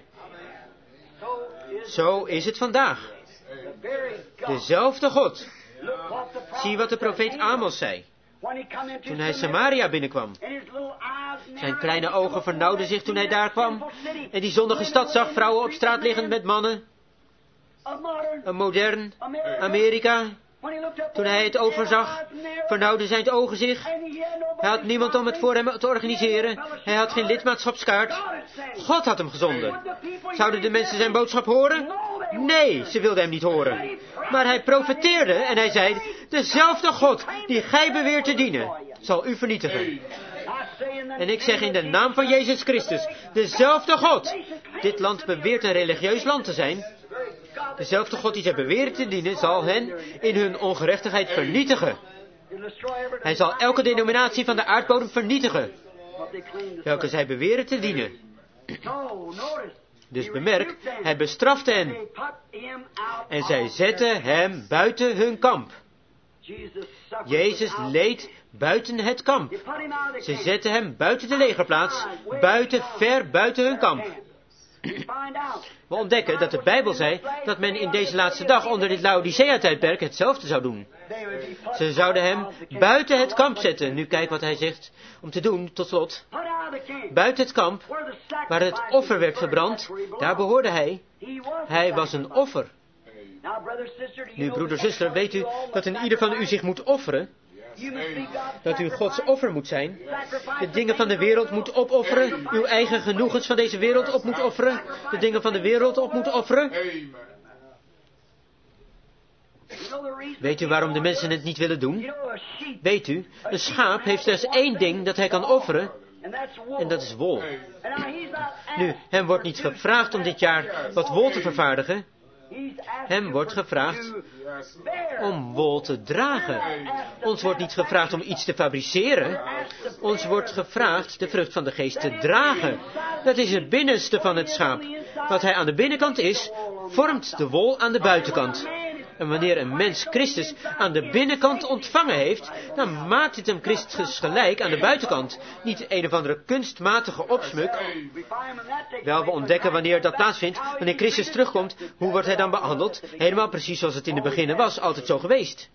Zo is het vandaag. Dezelfde God. Zie wat de profeet Amos zei. Toen hij Samaria binnenkwam. Zijn kleine ogen vernauwden zich toen hij daar kwam. En die zonnige stad zag vrouwen op straat liggen met mannen. Een modern Amerika. Toen hij het overzag, vernauwden zijn ogen zich. Hij had niemand om het voor hem te organiseren. Hij had geen lidmaatschapskaart. God had hem gezonden. Zouden de mensen zijn boodschap horen? Nee, ze wilden hem niet horen. Maar hij profeteerde en hij zei, dezelfde God die gij beweert te dienen, zal u vernietigen. En ik zeg in de naam van Jezus Christus, dezelfde God. Dit land beweert een religieus land te zijn. Dezelfde God die zij beweren te dienen, zal hen in hun ongerechtigheid vernietigen. Hij zal elke denominatie van de aardbodem vernietigen, welke zij beweren te dienen. Dus bemerk, hij bestrafte hen. En zij zetten hem buiten hun kamp. Jezus leed buiten het kamp. Ze zetten hem buiten de legerplaats, buiten, ver buiten hun kamp. We ontdekken dat de Bijbel zei dat men in deze laatste dag onder dit Laodicea-tijdperk hetzelfde zou doen. Ze zouden hem buiten het kamp zetten. Nu kijk wat hij zegt om te doen, tot slot. Buiten het kamp, waar het offer werd gebrand, daar behoorde hij. Hij was een offer. Nu, broeder, zuster, weet u dat in ieder van u zich moet offeren? Dat u Gods offer moet zijn. De dingen van de wereld moet opofferen. Uw eigen genoegens van deze wereld op moet offeren. De dingen van de wereld op moet offeren. Weet u waarom de mensen het niet willen doen? Weet u, een schaap heeft slechts één ding dat hij kan offeren. En dat is wol. Nu, hem wordt niet gevraagd om dit jaar wat wol te vervaardigen. Hem wordt gevraagd om wol te dragen. Ons wordt niet gevraagd om iets te fabriceren. Ons wordt gevraagd de vrucht van de geest te dragen. Dat is het binnenste van het schaap. Wat hij aan de binnenkant is, vormt de wol aan de buitenkant. En wanneer een mens Christus aan de binnenkant ontvangen heeft, dan maakt het hem Christus gelijk aan de buitenkant. Niet een of andere kunstmatige opsmuk. Wel, we ontdekken wanneer dat plaatsvindt, wanneer Christus terugkomt, hoe wordt hij dan behandeld? Helemaal precies zoals het in het begin was, altijd zo geweest.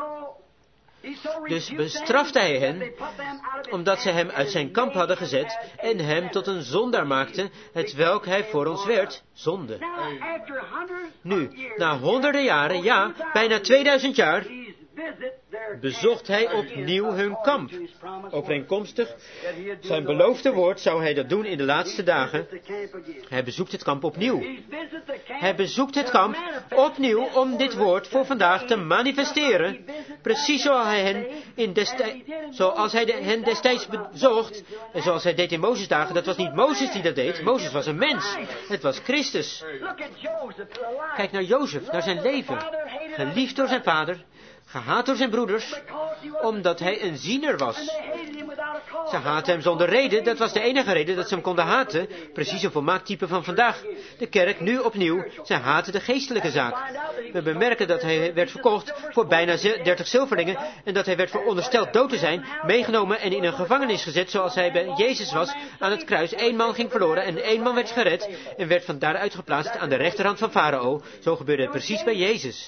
Dus bestrafte hij hen, omdat zij hem uit zijn kamp hadden gezet en hem tot een zondaar maakten, hetwelk hij voor ons werd, zonde. Nu, na honderden jaren, ja, bijna tweeduizend jaar, bezocht hij opnieuw hun kamp. Overeenkomstig zijn beloofde woord zou hij dat doen in de laatste dagen. Hij bezoekt het kamp opnieuw. Hij bezoekt het kamp opnieuw om dit woord voor vandaag te manifesteren. Precies zoals hij hen, in destij, zoals hij de, hen destijds bezocht. En zoals hij deed in Mozes dagen. Dat was niet Mozes die dat deed. Mozes was een mens. Het was Christus. Kijk naar Jozef, naar zijn leven. Geliefd door zijn vader. Gehaat door zijn broeders, omdat hij een ziener was. Ze haatten hem zonder reden, dat was de enige reden dat ze hem konden haten. Precies een volmaakt type van vandaag. De kerk nu opnieuw, ze haten de geestelijke zaak. We bemerken dat hij werd verkocht voor bijna dertig zilverlingen en dat hij werd verondersteld dood te zijn, meegenomen en in een gevangenis gezet zoals hij bij Jezus was aan het kruis. Eén man ging verloren en één man werd gered en werd van daaruit geplaatst aan de rechterhand van Farao. Zo gebeurde het precies bij Jezus.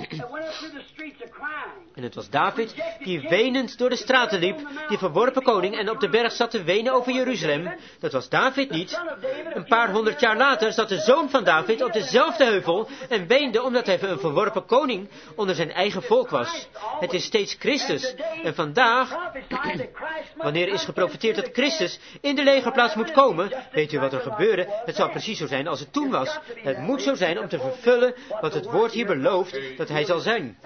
En het was David die wenend door de straten liep, die verworpen koning en op de berg zat te wenen over Jeruzalem. Dat was David niet. Een paar honderd jaar later zat de zoon van David op dezelfde heuvel en weende omdat hij een verworpen koning onder zijn eigen volk was. Het is steeds Christus. En vandaag, wanneer is geprofeteerd dat Christus in de legerplaats moet komen, weet u wat er gebeurde? Het zal precies zo zijn als het toen was. Het moet zo zijn om te vervullen wat het woord hier belooft dat hij zal zijn.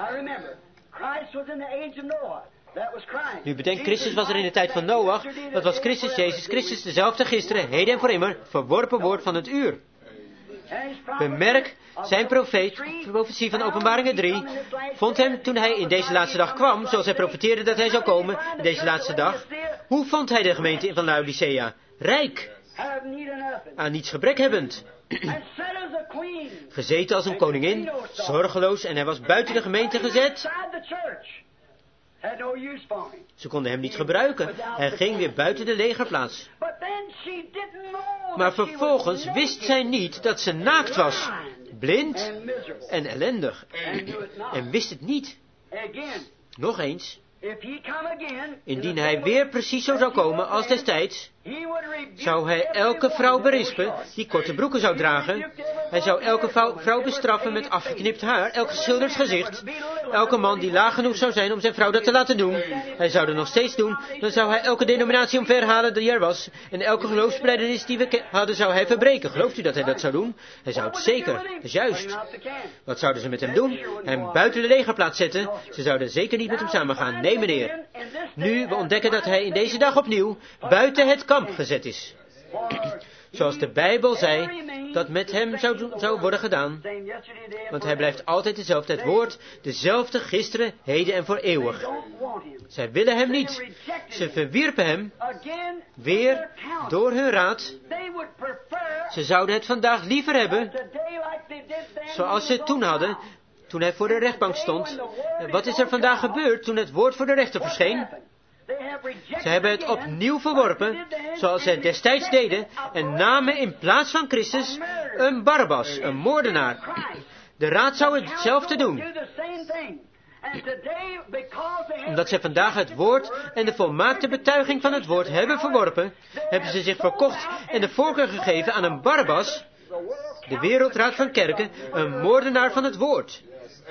Nu bedenk, Christus was er in de tijd van Noach. Dat was Christus, Jezus Christus, dezelfde gisteren, heden en voor immer, verworpen woord van het uur. Bemerk, zijn profeet, profetie van Openbaringen drie, vond hem toen hij in deze laatste dag kwam, zoals hij profeteerde dat hij zou komen in deze laatste dag. Hoe vond hij de gemeente van Laodicea? Rijk, aan niets gebrek hebbend. Gezeten als een koningin, zorgeloos, en hij was buiten de gemeente gezet. Ze konden hem niet gebruiken. Hij ging weer buiten de legerplaats. Maar vervolgens wist zij niet dat ze naakt was, blind en ellendig. En wist het niet. Nog eens. Indien hij weer precies zo zou komen als destijds, zou hij elke vrouw berispen die korte broeken zou dragen. Hij zou elke vrouw bestraffen met afgeknipt haar, elk geschilderd gezicht. Elke man die laag genoeg zou zijn om zijn vrouw dat te laten doen. Hij zou dat nog steeds doen. Dan zou hij elke denominatie omverhalen die er was. En elke geloofsbelijdenis die we hadden zou hij verbreken. Gelooft u dat hij dat zou doen? Hij zou het zeker. Dat is juist. Wat zouden ze met hem doen? Hem buiten de legerplaats zetten. Ze zouden zeker niet met hem samengaan. Nee, meneer. Nu, we ontdekken dat hij in deze dag opnieuw buiten het kamp gezet is. Zoals de Bijbel zei, dat met hem zou, do- zou worden gedaan. Want hij blijft altijd dezelfde, het woord, dezelfde gisteren, heden en voor eeuwig. Zij willen hem niet. Ze verwierpen hem, weer, door hun raad. Ze zouden het vandaag liever hebben, zoals ze het toen hadden, toen hij voor de rechtbank stond. En wat is er vandaag gebeurd toen het woord voor de rechter verscheen? Ze hebben het opnieuw verworpen, zoals zij destijds deden, en namen in plaats van Christus een Barabbas, een moordenaar. De raad zou hetzelfde doen. Omdat zij vandaag het woord en de volmaakte betuiging van het woord hebben verworpen, hebben ze zich verkocht en de voorkeur gegeven aan een Barabbas, de wereldraad van kerken, een moordenaar van het woord.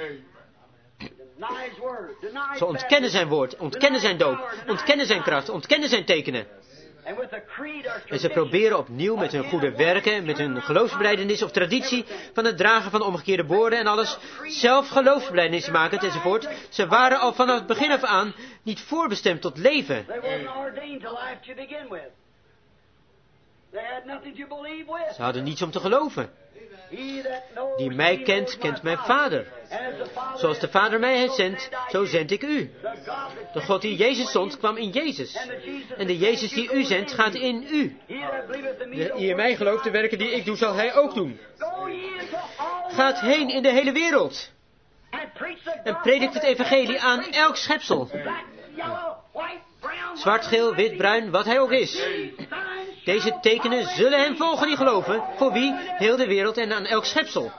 Ze ontkennen zijn woord, ontkennen zijn doop, ontkennen zijn kracht, ontkennen zijn tekenen. En ze proberen opnieuw met hun goede werken, met hun geloofsbelijdenis of traditie van het dragen van omgekeerde woorden en alles, zelf geloofsbelijdenis te maken enzovoort. Ze waren al vanaf het begin af aan niet voorbestemd tot leven. Ze hadden niets om te geloven. Die mij kent, kent mijn Vader. Zoals de Vader mij heeft zendt, zo zend ik u. De God die Jezus zond, kwam in Jezus. En de Jezus die u zendt, gaat in u. De, die in mij gelooft, de werken die ik doe, zal hij ook doen. Gaat heen in de hele wereld. En predikt het evangelie aan elk schepsel. Zwart, geel, wit, bruin, wat hij ook is. Deze tekenen zullen hem volgen die geloven. Voor wie? Heel de wereld en aan elk schepsel.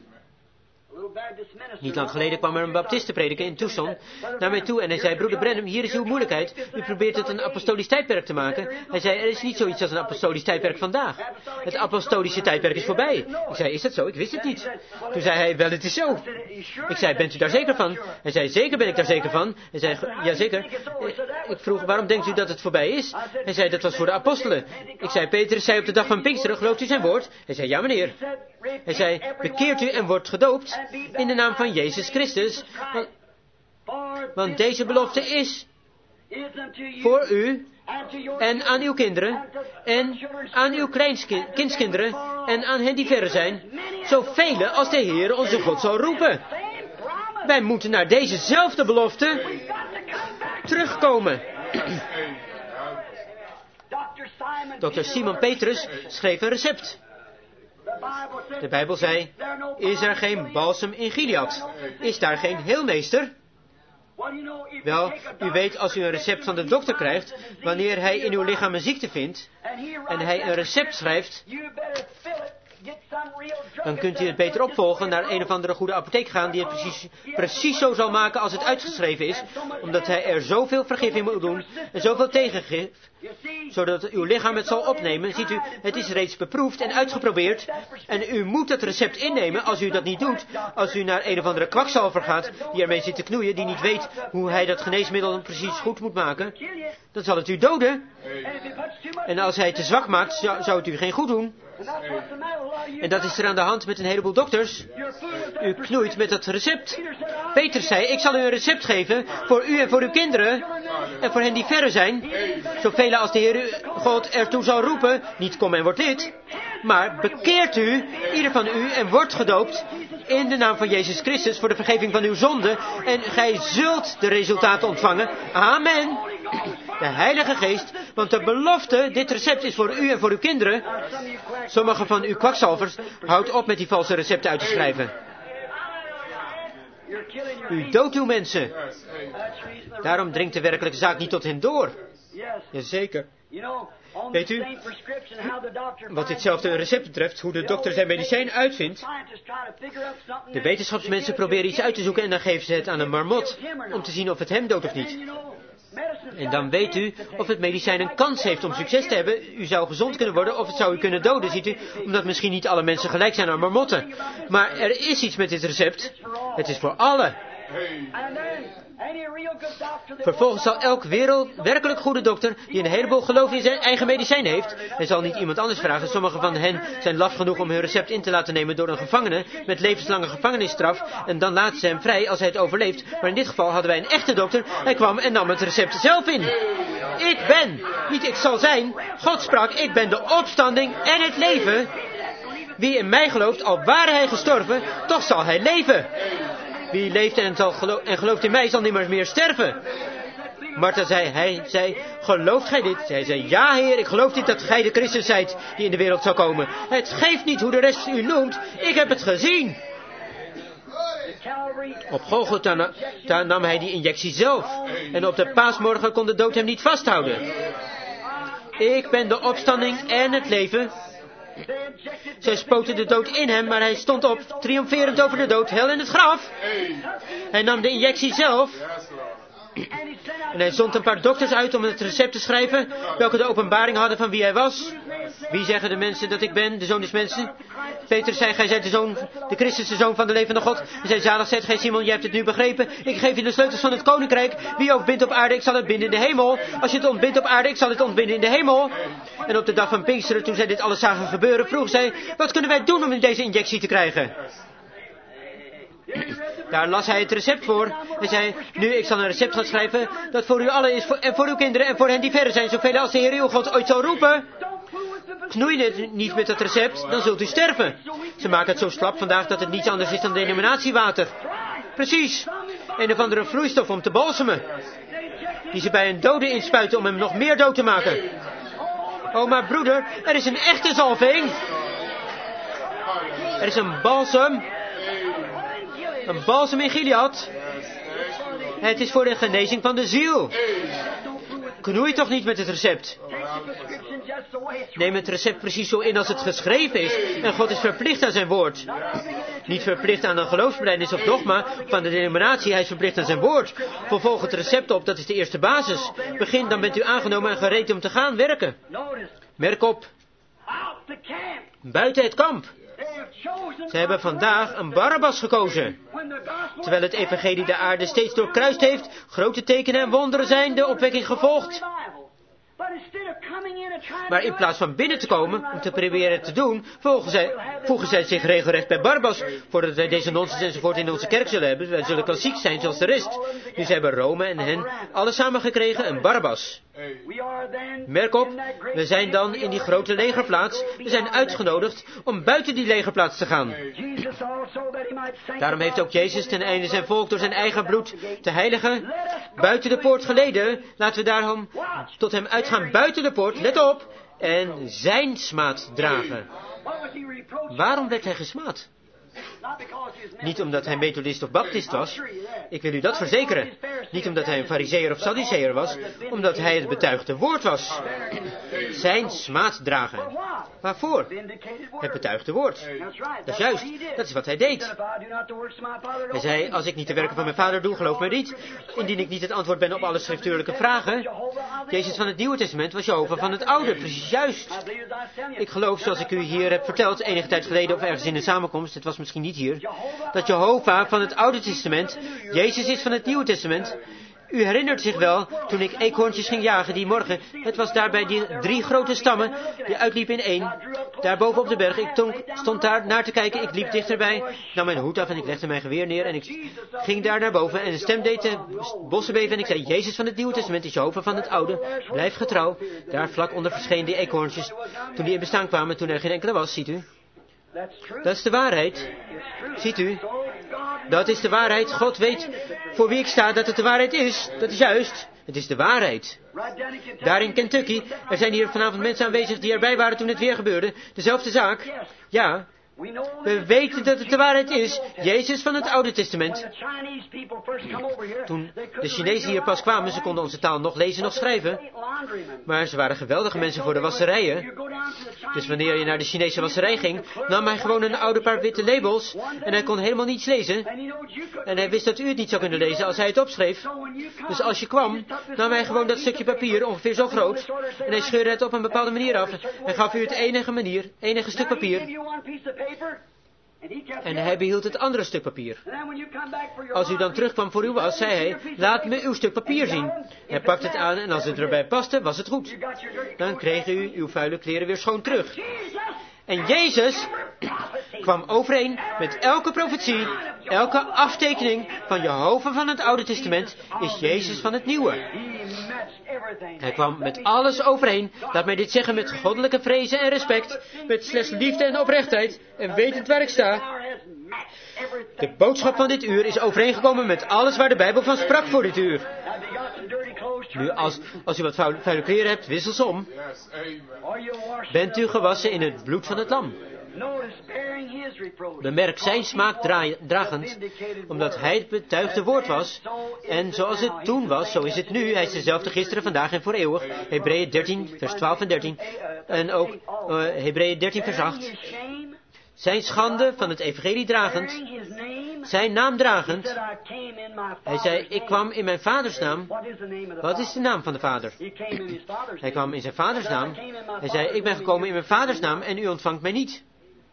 Niet lang geleden kwam er een baptistenprediker in Tucson naar mij toe en hij zei, broeder Branham, hier is uw moeilijkheid. U probeert het een apostolisch tijdperk te maken. Hij zei, er is niet zoiets als een apostolisch tijdperk vandaag. Het apostolische tijdperk is voorbij. Ik zei, is dat zo? Ik wist het niet. Toen zei hij, wel, het is zo. Ik zei, bent u daar zeker van? Hij zei, zeker ben ik daar zeker van. Hij zei, ja zeker. Ik vroeg, waarom denkt u dat het voorbij is? Hij zei, dat was voor de apostelen. Ik zei, Petrus zei op de dag van Pinksteren, gelooft u zijn woord? Hij zei, ja meneer. Hij zei, bekeert u en wordt gedoopt in de naam van Jezus Christus. Want, want deze belofte is voor u en aan uw kinderen en aan uw kleinkindskinderen en aan hen die verre zijn. Zoveel als de Heer onze God zal roepen. Wij moeten naar dezezelfde belofte terugkomen. dokter Simon Petrus schreef een recept. De Bijbel zei, is er geen balsem in Gilead? Is daar geen heelmeester? Wel, u weet als u een recept van de dokter krijgt, wanneer hij in uw lichaam een ziekte vindt, en hij een recept schrijft, dan kunt u het beter opvolgen, naar een of andere goede apotheek gaan, die het precies, precies zo zal maken als het uitgeschreven is, omdat hij er zoveel vergif in moet doen, en zoveel tegengif, zodat uw lichaam het zal opnemen. Ziet u, het is reeds beproefd en uitgeprobeerd, en u moet het recept innemen. Als u dat niet doet, als u naar een of andere kwakzalver gaat, die ermee zit te knoeien, die niet weet hoe hij dat geneesmiddel precies goed moet maken, dan zal het u doden. En als hij het te zwak maakt, zou, zou het u geen goed doen. En dat is er aan de hand met een heleboel dokters. U knoeit met dat recept. Petrus zei, ik zal u een recept geven voor u en voor uw kinderen en voor hen die verre zijn. Zoveel als de Heer God ertoe zal roepen, niet kom en word lid, maar bekeert u, ieder van u, en wordt gedoopt in de naam van Jezus Christus voor de vergeving van uw zonden. En gij zult de resultaten ontvangen. Amen. De Heilige Geest, want de belofte, dit recept is voor u en voor uw kinderen. Sommige van uw kwakzalvers, houdt op met die valse recepten uit te schrijven. U doodt uw mensen. Daarom dringt de werkelijke zaak niet tot hen door. Jazeker. Weet u, wat ditzelfde recept betreft, hoe de dokter zijn medicijn uitvindt. De wetenschapsmensen proberen iets uit te zoeken en dan geven ze het aan een marmot, om te zien of het hem doodt of niet. En dan weet u of het medicijn een kans heeft om succes te hebben. U zou gezond kunnen worden of het zou u kunnen doden, ziet u. Omdat misschien niet alle mensen gelijk zijn aan marmotten. Maar er is iets met dit recept. Het is voor allen. Vervolgens zal elk wereld, werkelijk goede dokter, die een heleboel geloof in zijn eigen medicijn heeft, hij zal niet iemand anders vragen. Sommigen van hen zijn laf genoeg om hun recept in te laten nemen door een gevangene met levenslange gevangenisstraf, en dan laten ze hem vrij als hij het overleeft. Maar in dit geval hadden wij een echte dokter. Hij kwam en nam het recept zelf in. Ik ben, niet ik zal zijn. God sprak, ik ben de opstanding en het leven. Wie in mij gelooft, al ware hij gestorven, toch zal hij leven. Wie leeft en, zal gelo- en gelooft in mij, zal nimmer meer sterven. Martha zei, hij zei, gelooft gij dit? Zij zei, ja Heer, ik geloof dit dat gij de Christus zijt die in de wereld zal komen. Het geeft niet hoe de rest u noemt, ik heb het gezien. Op Golgotha na- ta- nam hij die injectie zelf. En op de paasmorgen kon de dood hem niet vasthouden. Ik ben de opstanding en het leven. Zij spoten de dood in hem, maar hij stond op, triomferend over de dood, hel en het graf. Hij nam de injectie zelf. En hij zond een paar dokters uit om het recept te schrijven, welke de openbaring hadden van wie hij was. Wie zeggen de mensen dat ik ben, de zoon des mensen? Petrus zei, gij zijt de zoon, de Christus, de zoon van de levende God. Hij zei, zalig zijt gij Simon, jij hebt het nu begrepen. Ik geef je de sleutels van het koninkrijk. Wie ook bindt op aarde, ik zal het binden in de hemel. Als je het ontbindt op aarde, ik zal het ontbinden in de hemel. En op de dag van Pinksteren, toen zij dit alles zagen gebeuren, vroeg zij, wat kunnen wij doen om deze injectie te krijgen? Daar las hij het recept voor. Hij zei, nu ik zal een recept gaan schrijven, dat voor u allen is, voor, en voor uw kinderen en voor hen die verre zijn, zoveel als de Heer uw God ooit zal roepen. Knoei het niet met dat recept, dan zult u sterven. Ze maken het zo slap vandaag dat het niets anders is dan denominatiewater. Precies. Een of andere vloeistof om te balsemen. Die ze bij een dode inspuiten om hem nog meer dood te maken. Oh, maar broeder, er is een echte zalving. Er is een balsem. Een balsem in Gilead. Het is voor de genezing van de ziel. Knoei toch niet met het recept. Neem het recept precies zo in als het geschreven is. En God is verplicht aan zijn woord. Niet verplicht aan een geloofsbelijdenis of dogma van de denominatie. Hij is verplicht aan zijn woord. Vervolg het recept op, dat is de eerste basis. Begin, dan bent u aangenomen en gereed om te gaan werken. Merk op. Buiten het kamp. Ze hebben vandaag een Barabbas gekozen. Terwijl het evangelie de aarde steeds doorkruist heeft, grote tekenen en wonderen zijn de opwekking gevolgd. Maar in plaats van binnen te komen om te proberen te doen, voegen zij, voegen zij zich regelrecht bij Barabbas, voordat wij deze nonsens enzovoort in onze kerk zullen hebben. Wij zullen klassiek zijn zoals de rest. Dus zij hebben Rome en hen alles samen gekregen, een Barabbas. Merk op, we zijn dan in die grote legerplaats. We zijn uitgenodigd om buiten die legerplaats te gaan. Daarom heeft ook Jezus ten einde zijn volk door zijn eigen bloed te heiligen buiten de poort geleden. Laten we daarom tot hem uitgaan buiten de poort, let op, en zijn smaad dragen. Waarom werd hij gesmaad? Niet omdat hij methodist of baptist was. Ik wil u dat verzekeren. Niet omdat hij een farizeeër of sadduceër was. Omdat hij het betuigde woord was. Zijn smaad dragen. Waarvoor? Het betuigde woord. Dat is juist. Dat is wat hij deed. Hij zei, als ik niet de werken van mijn vader doe, geloof mij niet. Indien ik niet het antwoord ben op alle schriftuurlijke vragen. Jezus van het Nieuwe Testament was Jehovah van het Oude. Precies juist. Ik geloof, zoals ik u hier heb verteld, enige tijd geleden of ergens in een samenkomst, het was misschien niet hier, dat Jehovah van het Oude Testament Jezus is van het Nieuwe Testament. U herinnert zich wel, toen ik eekhoorntjes ging jagen die morgen, het was daar bij die drie grote stammen, die uitliepen in één, daar boven op de berg. Ik stond daar naar te kijken, ik liep dichterbij, nam mijn hoed af en ik legde mijn geweer neer en ik ging daar naar boven en de stem deed de bossen beven en ik zei, Jezus van het Nieuwe Testament is Jehovah van het Oude, blijf getrouw. Daar vlak onder verschenen die eekhoorntjes, toen die in bestaan kwamen, toen er geen enkele was, ziet u. Dat is de waarheid. Ziet u? Dat is de waarheid. God weet voor wie ik sta dat het de waarheid is. Dat is juist. Het is de waarheid. Daar in Kentucky, er zijn hier vanavond mensen aanwezig die erbij waren toen het weer gebeurde. Dezelfde zaak. Ja. We weten dat het de waarheid is. Jezus van het Oude Testament. Toen de Chinezen hier pas kwamen, ze konden onze taal nog lezen, nog schrijven. Maar ze waren geweldige mensen voor de wasserijen. Dus wanneer je naar de Chinese wasserij ging, nam hij gewoon een oude paar witte labels. En hij kon helemaal niets lezen. En hij wist dat u het niet zou kunnen lezen als hij het opschreef. Dus als je kwam, nam hij gewoon dat stukje papier, ongeveer zo groot. En hij scheurde het op een bepaalde manier af. En gaf u het enige manier, enige stuk papier. En hij behield het andere stuk papier. Als u dan terugkwam voor uw was, zei hij, laat me uw stuk papier zien. Hij pakte het aan en als het erbij paste, was het goed. Dan kreeg u uw vuile kleren weer schoon terug. En Jezus kwam overeen met elke profetie, elke aftekening van Jehovah van het Oude Testament, is Jezus van het Nieuwe. Hij kwam met alles overeen, laat mij dit zeggen met goddelijke vrezen en respect, met slechts liefde en oprechtheid, en wetend waar ik sta. De boodschap van dit uur is overeengekomen met alles waar de Bijbel van sprak voor dit uur. Nu, als, als u wat vuile, vuile kleren hebt, wissel ze om. Bent u gewassen in het bloed van het lam? Bemerk zijn smaak dra- dragend, omdat hij het betuigde woord was. En zoals het toen was, zo is het nu. Hij is dezelfde gisteren, vandaag en voor eeuwig. Hebreeën dertien, vers twaalf en dertien. En ook uh, Hebreeën dertien, vers acht. Zijn schande van het evangelie dragend, zijn naam dragend. Hij zei, ik kwam in mijn vaders naam. Wat is de naam van de vader? Hij kwam in zijn vaders naam. Hij zei, ik ben gekomen in mijn vaders naam en u ontvangt mij niet.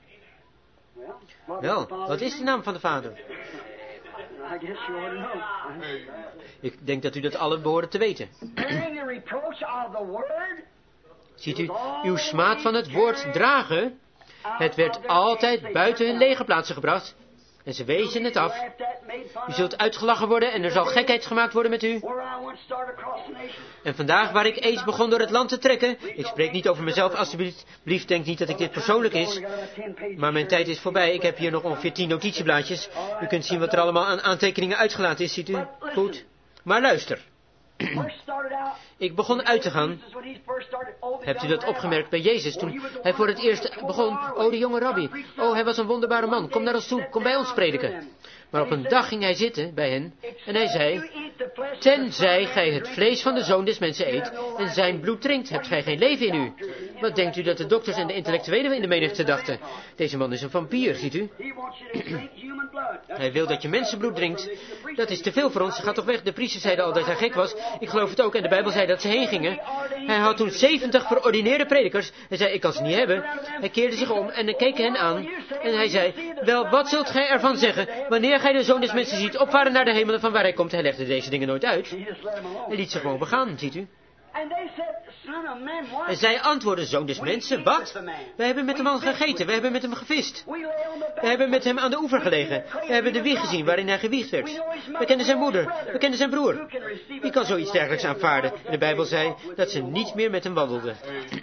Wel, wat is de naam van de vader? Ik denk dat u dat alle behoren te weten. Ziet u, uw smaad van het woord dragen, het werd altijd buiten hun legerplaatsen gebracht. En ze wezen het af. U zult uitgelachen worden en er zal gekheid gemaakt worden met u. En vandaag waar ik eens begon door het land te trekken. Ik spreek niet over mezelf, alsjeblieft denk niet dat ik dit persoonlijk is. Maar mijn tijd is voorbij. Ik heb hier nog ongeveer tien notitieblaadjes. U kunt zien wat er allemaal aan aantekeningen uitgelaten is, ziet u. Goed. Maar luister. Ik begon uit te gaan. Hebt u dat opgemerkt bij Jezus toen hij voor het eerst begon? Oh, de jonge rabbi. Oh, hij was een wonderbare man. Kom naar ons toe. Kom bij ons prediken. Maar op een dag ging hij zitten bij hen en hij zei, tenzij gij het vlees van de Zoon des Mensen eet en zijn bloed drinkt, hebt gij geen leven in u. Wat denkt u dat de dokters en de intellectuelen in de menigte dachten? Deze man is een vampier, ziet u? Hij wil dat je mensenbloed drinkt. Dat is te veel voor ons, ga toch weg. De priesters zeiden al dat hij gek was. Ik geloof het ook en de Bijbel zei dat ze heen gingen. Hij had toen zeventig verordineerde predikers. Hij zei, ik kan ze niet hebben. Hij keerde zich om en keek hen aan. En hij zei, wel, wat zult gij ervan zeggen wanneer gij de Zoon des Mensen ziet opvaren naar de hemelen van waar hij komt? Hij legde deze dingen nooit uit. Hij liet ze gewoon begaan, ziet u. En zij antwoordden, Zoon des Mensen, wat? Wij hebben met de man gegeten, wij hebben met hem gevist. We hebben met hem aan de oever gelegen. We hebben de wieg gezien waarin hij gewiegd werd. We kenden zijn moeder, we kenden zijn broer. Wie kan zoiets dergelijks aanvaarden? En de Bijbel zei dat ze niet meer met hem wandelden.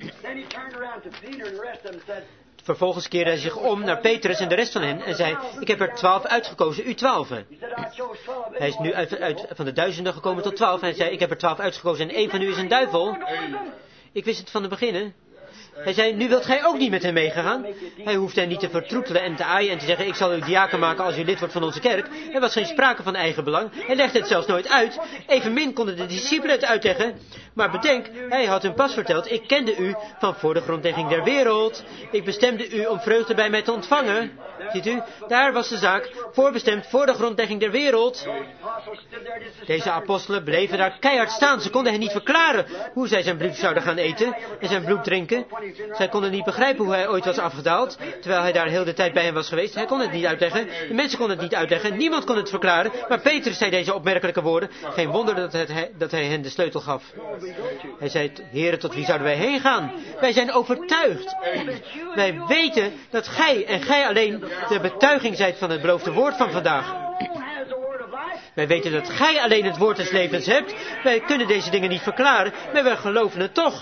Vervolgens keerde hij zich om naar Petrus en de rest van hen en zei, ik heb er twaalf uitgekozen, u twaalfen. Hij is nu uit, uit, van de duizenden gekomen tot twaalf en hij zei, ik heb er twaalf uitgekozen en één van u is een duivel. Ik wist het van het begin. Hij zei, nu wilt gij ook niet met hem meegegaan? Hij hoeft hen niet te vertroetelen en te aaien en te zeggen, ik zal u diaken maken als u lid wordt van onze kerk. Er was geen sprake van eigen belang. Hij legde het zelfs nooit uit. Evenmin konden de discipelen het uitleggen. Maar bedenk, hij had hun pas verteld, ik kende u van voor de grondlegging der wereld. Ik bestemde u om vreugde bij mij te ontvangen. Ziet u, daar was de zaak, voorbestemd voor de grondlegging der wereld. Deze apostelen bleven daar keihard staan. Ze konden hen niet verklaren hoe zij zijn bloed zouden gaan eten en zijn bloed drinken. Zij konden niet begrijpen hoe hij ooit was afgedaald, terwijl hij daar heel de tijd bij hen was geweest. Hij kon het niet uitleggen, de mensen konden het niet uitleggen, niemand kon het verklaren. Maar Petrus zei deze opmerkelijke woorden. Geen wonder dat, het, dat hij hen de sleutel gaf. Hij zei, heren, tot wie zouden wij heen gaan? Wij zijn overtuigd. Wij weten dat gij en gij alleen de betuiging zijt van het beloofde woord van vandaag. Wij weten dat gij alleen het woord des levens hebt. Wij kunnen deze dingen niet verklaren, maar wij geloven het toch.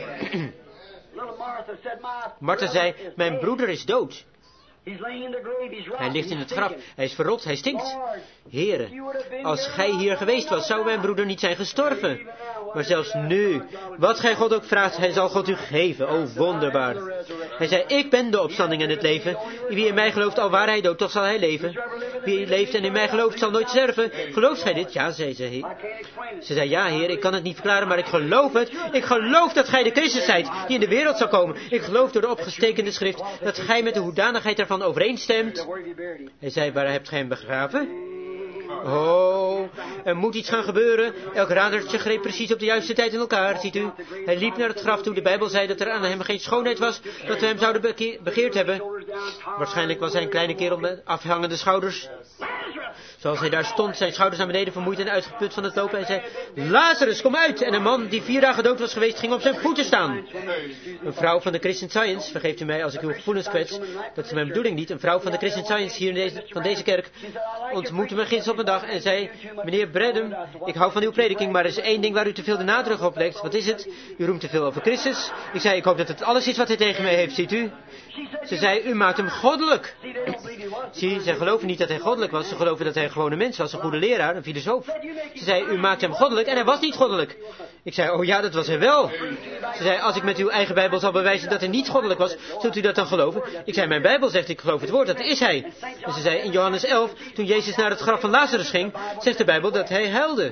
Martha zei, mijn broeder is dood. Hij ligt in het graf, hij is verrot, hij stinkt. Here, als gij hier geweest was, zou mijn broeder niet zijn gestorven. Maar zelfs nu, wat gij God ook vraagt, hij zal God u geven. O, wonderbaar. Hij zei, ik ben de opstanding en het leven. Wie in mij gelooft, al waar hij dood, toch zal hij leven. Wie leeft en in mij gelooft, zal nooit sterven. Gelooft gij dit? Ja, zei ze. Ze zei, ja, Heer, ik kan het niet verklaren, maar ik geloof het. Ik geloof dat gij de Christus zijt, die in de wereld zal komen. Ik geloof door de opgestekende schrift, dat gij met de hoedanigheid ervan overeenstemt. Hij zei, waar hebt gij hem begraven? Oh, er moet iets gaan gebeuren. Elk radertje greep precies op de juiste tijd in elkaar, ziet u. Hij liep naar het graf toe. De Bijbel zei dat er aan hem geen schoonheid was, dat we hem zouden beke- begeerd hebben. Waarschijnlijk was hij een kleine kerel met afhangende schouders. Zoals hij daar stond, zijn schouders naar beneden, vermoeid en uitgeput van het lopen. En zei, Lazarus, kom uit! En een man die vier dagen dood was geweest, ging op zijn voeten staan. Een vrouw van de Christian Science, vergeeft u mij als ik uw gevoelens kwets, dat is mijn bedoeling niet. Een vrouw van de Christian Science hier in deze, van deze kerk ontmoette me gisteren op een dag en zei, meneer Bredem, ik hou van uw prediking, maar er is één ding waar u te veel de nadruk op legt. Wat is het? U roemt te veel over Christus. Ik zei, ik hoop dat het alles is wat hij tegen mij heeft, ziet u. Ze zei, u maakt hem goddelijk. Zie, ze geloven niet dat hij goddelijk was. Ze geloven dat hij een gewone mens was, een goede leraar, een filosoof. Ze zei, u maakt hem goddelijk en hij was niet goddelijk. Ik zei, oh ja, dat was hij wel. Ze zei, als ik met uw eigen Bijbel zal bewijzen dat hij niet goddelijk was, zult u dat dan geloven? Ik zei, mijn Bijbel zegt, ik geloof het woord, dat is hij. En ze zei, in Johannes elf, toen Jezus naar het graf van Lazarus ging, zegt de Bijbel dat hij huilde.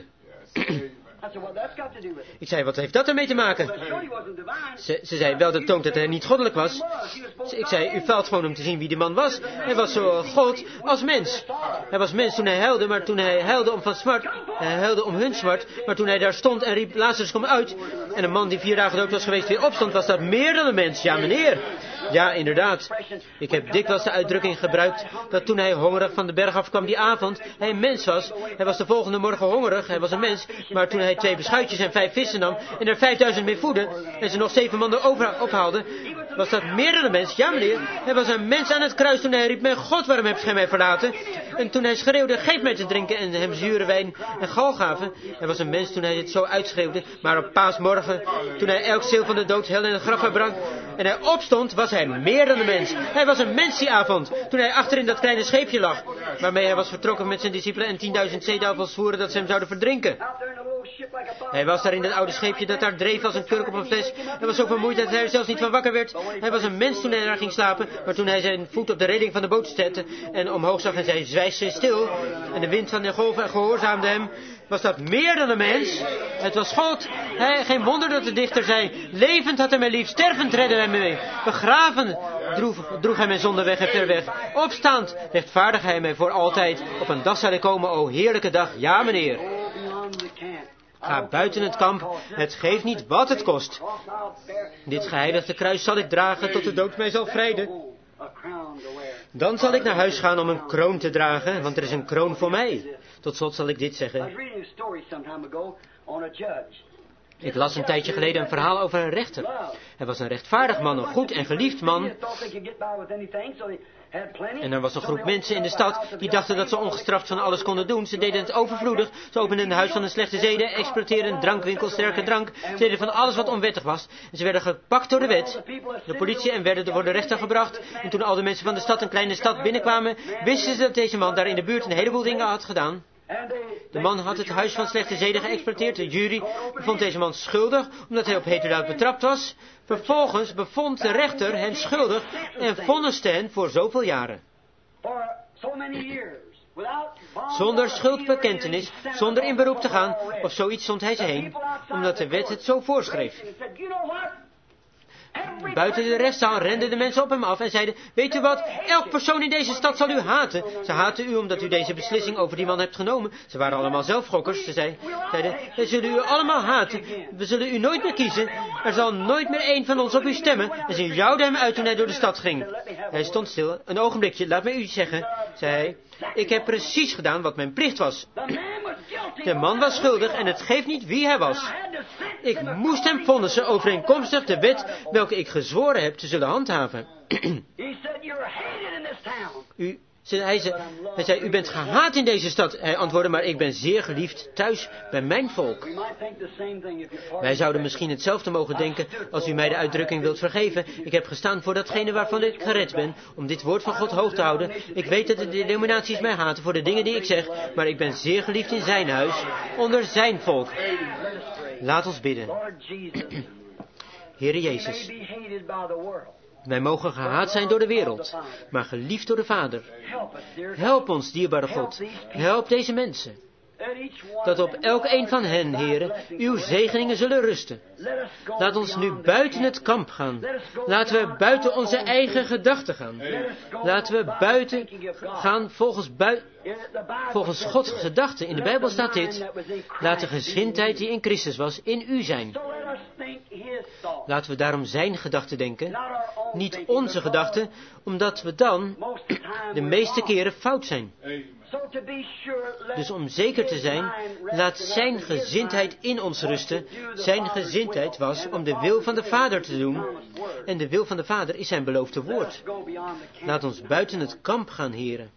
Ik zei, wat heeft dat ermee te maken? Ze, ze zei, wel, dat toont dat hij niet goddelijk was. Ik zei, u faalt gewoon om te zien wie die man was. Hij was zo God als mens. Hij was mens toen hij huilde, maar toen hij huilde om van smart, hij huilde om hun smart, maar toen hij daar stond en riep, Lazarus, kom uit, en een man die vier dagen dood was geweest weer opstond, was dat meer dan een mens. Ja, meneer. Ja, inderdaad. Ik heb dikwijls de uitdrukking gebruikt dat toen hij hongerig van de berg afkwam die avond, hij een mens was. Hij was de volgende morgen hongerig, hij was een mens, maar toen hij twee beschuitjes en vijf vissen nam en er vijfduizend mee voedde en ze nog zeven mannen over ophaalde, was dat meer dan een mens. Ja, meneer, hij was een mens aan het kruis toen hij riep, mijn God, waarom hebt gij mij verlaten? En toen hij schreeuwde, geef mij te drinken en hem zure wijn en gal gaven. Hij was een mens toen hij dit zo uitschreeuwde, maar op paasmorgen, toen hij elk ziel van de dood hel in het graf verbrak en hij opstond, was hij meer dan een mens. Hij was een mens die avond, toen hij achter in dat kleine scheepje lag, waarmee hij was vertrokken met zijn discipelen en tienduizend zeeduivels zwoeren dat ze hem zouden verdrinken. Hij was daar in dat oude scheepje dat daar dreef als een kurk op een fles. Hij was zo vermoeid dat hij er zelfs niet van wakker werd. Hij was een mens toen hij daar ging slapen, maar toen hij zijn voet op de reling van de boot zette en omhoog zag en zei, zwijg stil, en de wind van de golven gehoorzaamde hem, was dat meer dan een mens. Het was God. Hij, geen wonder dat de dichter zei, levend had hij mij lief, stervend redde hij mij mee. Begraven droeg, droeg hij mij zonder weg en ver weg. Opstaand rechtvaardig hij mij voor altijd. Op een dag zal ik komen, o heerlijke dag, ja meneer. Ga buiten het kamp, het geeft niet wat het kost. Dit geheiligde kruis zal ik dragen tot de dood mij zal vrijden. Dan zal ik naar huis gaan om een kroon te dragen, want er is een kroon voor mij. Tot slot zal ik dit zeggen. Ik las een tijdje geleden een verhaal over een rechter. Hij was een rechtvaardig man, een goed en geliefd man. En er was een groep mensen in de stad die dachten dat ze ongestraft van alles konden doen. Ze deden het overvloedig. Ze openden een huis van de slechte zeden, exploiteerden een drankwinkel, sterke drank. Ze deden van alles wat onwettig was. En ze werden gepakt door de wet, de politie, en werden voor de rechter gebracht. En toen al de mensen van de stad een kleine stad binnenkwamen, wisten ze dat deze man daar in de buurt een heleboel dingen had gedaan. De man had het huis van slechte zeden geëxploiteerd. De jury bevond deze man schuldig, omdat hij op heterdaad betrapt was. Vervolgens bevond de rechter hen schuldig en vonniste hen voor zoveel jaren. Zonder schuldbekentenis, zonder in beroep te gaan, of zoiets stond hij ze heen, omdat de wet het zo voorschreef. Buiten de rechtszaal renden de mensen op hem af en zeiden, weet u wat, elk persoon in deze stad zal u haten. Ze haten u omdat u deze beslissing over die man hebt genomen. Ze waren allemaal zelfgokkers. Ze zeiden, we zullen u allemaal haten. We zullen u nooit meer kiezen. Er zal nooit meer één van ons op u stemmen. En ze jouwden hem uit toen hij door de stad ging. Hij stond stil. Een ogenblikje, laat mij u zeggen, zei hij. Ik heb precies gedaan wat mijn plicht was. De man was schuldig en het geeft niet wie hij was. Ik moest hem vonnissen overeenkomstig de wet welke ik gezworen heb te zullen handhaven. U, hij, zei, hij zei, u bent gehaat in deze stad. Hij antwoordde, maar ik ben zeer geliefd thuis bij mijn volk. Wij zouden misschien hetzelfde mogen denken als u mij de uitdrukking wilt vergeven. Ik heb gestaan voor datgene waarvan ik gered ben, om dit woord van God hoog te houden. Ik weet dat de denominaties mij haten voor de dingen die ik zeg, maar ik ben zeer geliefd in zijn huis, onder zijn volk. Laat ons bidden. Heere Jezus, wij mogen gehaat zijn door de wereld, maar geliefd door de Vader. Help ons, dierbare God. Help deze mensen. Dat op elk een van hen, Heere, uw zegeningen zullen rusten. Laat ons nu buiten het kamp gaan. Laten we buiten onze eigen gedachten gaan. Laten we buiten gaan volgens, bui volgens Gods gedachten. In de Bijbel staat dit. Laat de gezindheid die in Christus was, in u zijn. Laten we daarom zijn gedachten denken, niet onze gedachten, omdat we dan de meeste keren fout zijn. Dus om zeker te zijn, laat zijn gezindheid in ons rusten. Zijn gezindheid was om de wil van de Vader te doen. En de wil van de Vader is zijn beloofde woord. Laat ons buiten het kamp gaan, Heere.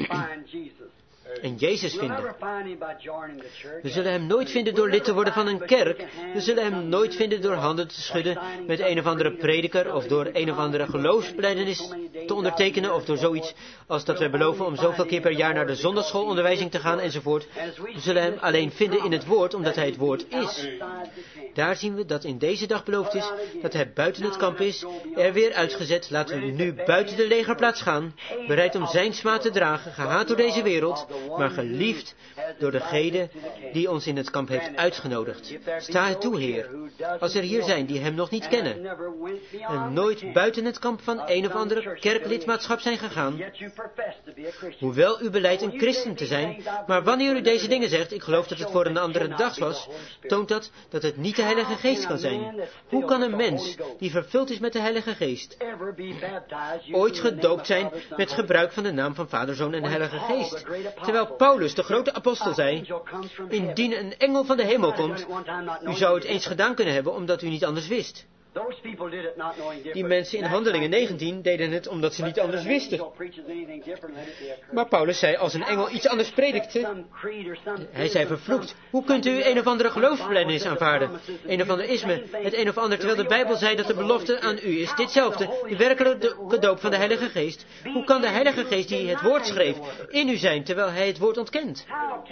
En Jezus vinden. We zullen hem nooit vinden door lid te worden van een kerk. We zullen hem nooit vinden door handen te schudden met een of andere prediker, of door een of andere geloofsbelijdenis te ondertekenen, of door zoiets als dat wij beloven om zoveel keer per jaar naar de zondagschoolonderwijzing te gaan, enzovoort. We zullen hem alleen vinden in het woord, omdat hij het woord is. Daar zien we dat in deze dag beloofd is dat hij buiten het kamp is, er weer uitgezet. Laten we nu buiten de legerplaats gaan, bereid om zijn smaad te dragen, gehaat door deze wereld, maar geliefd door degene die ons in het kamp heeft uitgenodigd. Sta het toe, Heer, als er hier zijn die hem nog niet kennen en nooit buiten het kamp van een of andere kerklidmaatschap zijn gegaan, hoewel u beleidt een christen te zijn, maar wanneer u deze dingen zegt, ik geloof dat het voor een andere dag was, toont dat dat het niet de Heilige Geest kan zijn. Hoe kan een mens die vervuld is met de Heilige Geest ooit gedoopt zijn met gebruik van de naam van Vader, Zoon en Heilige Geest? Terwijl Paulus, de grote apostel, zei, indien een engel van de hemel komt, u zou het eens gedaan kunnen hebben, omdat u niet anders wist. Die mensen in Handelingen negentien deden het omdat ze niet anders wisten. Maar Paulus zei, als een engel iets anders predikte, hij zei vervloekt. Hoe kunt u een of andere geloofsbelijdenis aanvaarden? Een of ander isme, het een of ander, terwijl de Bijbel zei dat de belofte aan u is ditzelfde, de werkelijke doop van de Heilige Geest. Hoe kan de Heilige Geest die het woord schreef in u zijn, terwijl hij het woord ontkent?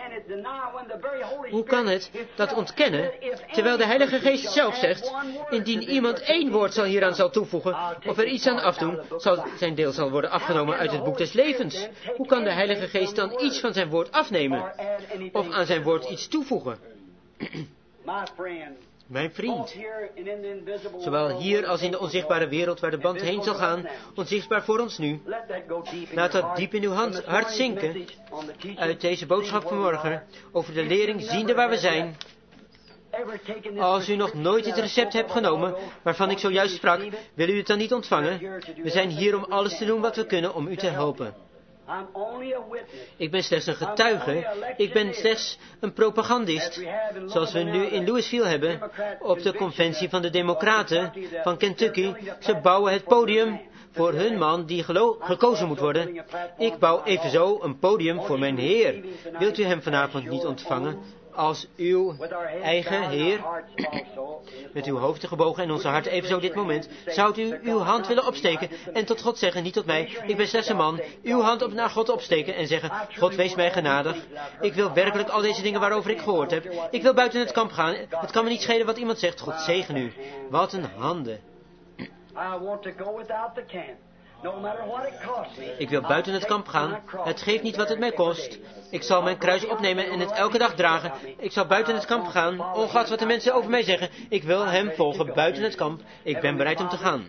Hoe kan het dat ontkennen, terwijl de Heilige Geest zelf zegt, indien iemand één woord zal hieraan zal toevoegen, of er iets aan afdoen, zal zijn deel zal worden afgenomen uit het boek des levens. Hoe kan de Heilige Geest dan iets van zijn woord afnemen, of aan zijn woord iets toevoegen? Mijn vriend, zowel hier als in de onzichtbare wereld waar de band heen zal gaan, onzichtbaar voor ons nu, laat dat diep in uw hand, hart zinken, uit deze boodschap vanmorgen, over de lering ziende waar we zijn. Als u nog nooit het recept hebt genomen, waarvan ik zojuist sprak, wil u het dan niet ontvangen? We zijn hier om alles te doen wat we kunnen om u te helpen. Ik ben slechts een getuige, ik ben slechts een propagandist, zoals we nu in Louisville hebben, op de conventie van de Democraten van Kentucky. Ze bouwen het podium voor hun man die gelo- gekozen moet worden. Ik bouw evenzo een podium voor mijn Heer. Wilt u hem vanavond niet ontvangen als uw eigen Heer? Met uw hoofden gebogen en onze harten evenzo dit moment, zou u uw hand willen opsteken en tot God zeggen, niet tot mij, ik ben slechts een man, uw hand op naar God opsteken en zeggen, God wees mij genadig. Ik wil werkelijk al deze dingen waarover ik gehoord heb. Ik wil buiten het kamp gaan. Het kan me niet schelen wat iemand zegt. God zegen u. Wat een handen. Ik wil buiten het kamp gaan. Het geeft niet wat het mij kost. Ik zal mijn kruis opnemen en het elke dag dragen. Ik zal buiten het kamp gaan, ongeacht wat de mensen over mij zeggen. Ik wil hem volgen buiten het kamp. Ik ben bereid om te gaan.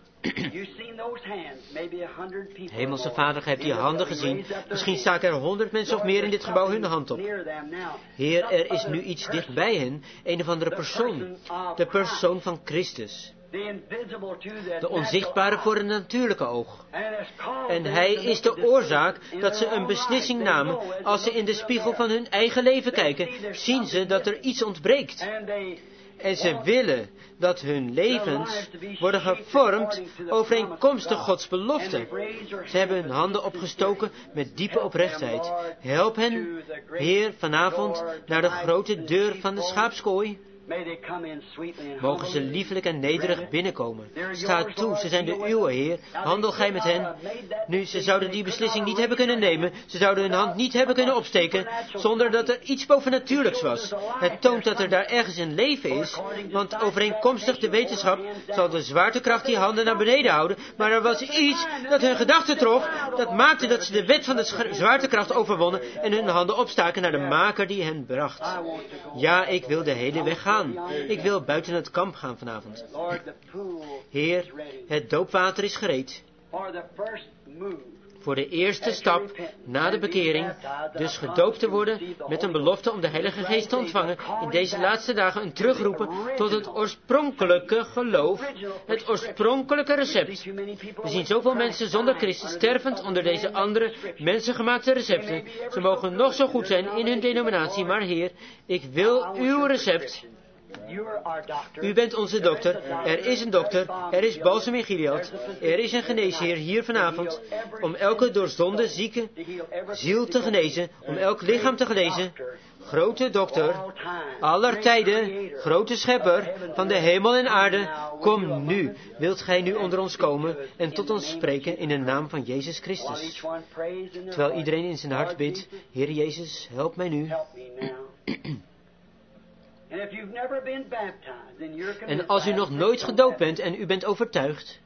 Hemelse Vader, gij hebt die handen gezien. Misschien staken er honderd mensen of meer in dit gebouw hun hand op. Heer, er is nu iets dicht bij hen. Een of andere persoon. De persoon van Christus. De onzichtbare voor een natuurlijke oog. En hij is de oorzaak dat ze een beslissing namen. Als ze in de spiegel van hun eigen leven kijken, zien ze dat er iets ontbreekt. En ze willen dat hun levens worden gevormd overeenkomstig Gods belofte. Ze hebben hun handen opgestoken met diepe oprechtheid. Help hen, Heer, vanavond naar de grote deur van de schaapskooi. Mogen ze liefelijk en nederig binnenkomen. Sta toe, ze zijn de uwe, Heer. Handel gij met hen. Nu, ze zouden die beslissing niet hebben kunnen nemen. Ze zouden hun hand niet hebben kunnen opsteken, zonder dat er iets bovennatuurlijks was. Het toont dat er daar ergens een leven is, want overeenkomstig de wetenschap zal de zwaartekracht die handen naar beneden houden, maar er was iets dat hun gedachten trof, dat maakte dat ze de wet van de zwaartekracht overwonnen en hun handen opstaken naar de maker die hen bracht. Ja, ik wil de hele weg gaan. Ik wil buiten het kamp gaan vanavond. Heer, het doopwater is gereed. Voor de eerste stap na de bekering, dus gedoopt te worden met een belofte om de Heilige Geest te ontvangen, in deze laatste dagen een terugroepen tot het oorspronkelijke geloof, het oorspronkelijke recept. We zien zoveel mensen zonder Christus stervend onder deze andere mensengemaakte recepten. Ze mogen nog zo goed zijn in hun denominatie, maar Heer, ik wil uw recept. U bent onze dokter. Er is een dokter. Er is balsem in Gilead. Er is een geneesheer hier vanavond. Om elke door zonde zieke ziel te genezen. Om elk lichaam te genezen. Grote dokter. Aller tijden. Grote schepper. Van de hemel en aarde. Kom nu. Wilt gij nu onder ons komen. En tot ons spreken in de naam van Jezus Christus. Terwijl iedereen in zijn hart bidt. Heer Jezus, help mij nu. En als u nog nooit gedoopt bent en u bent overtuigd.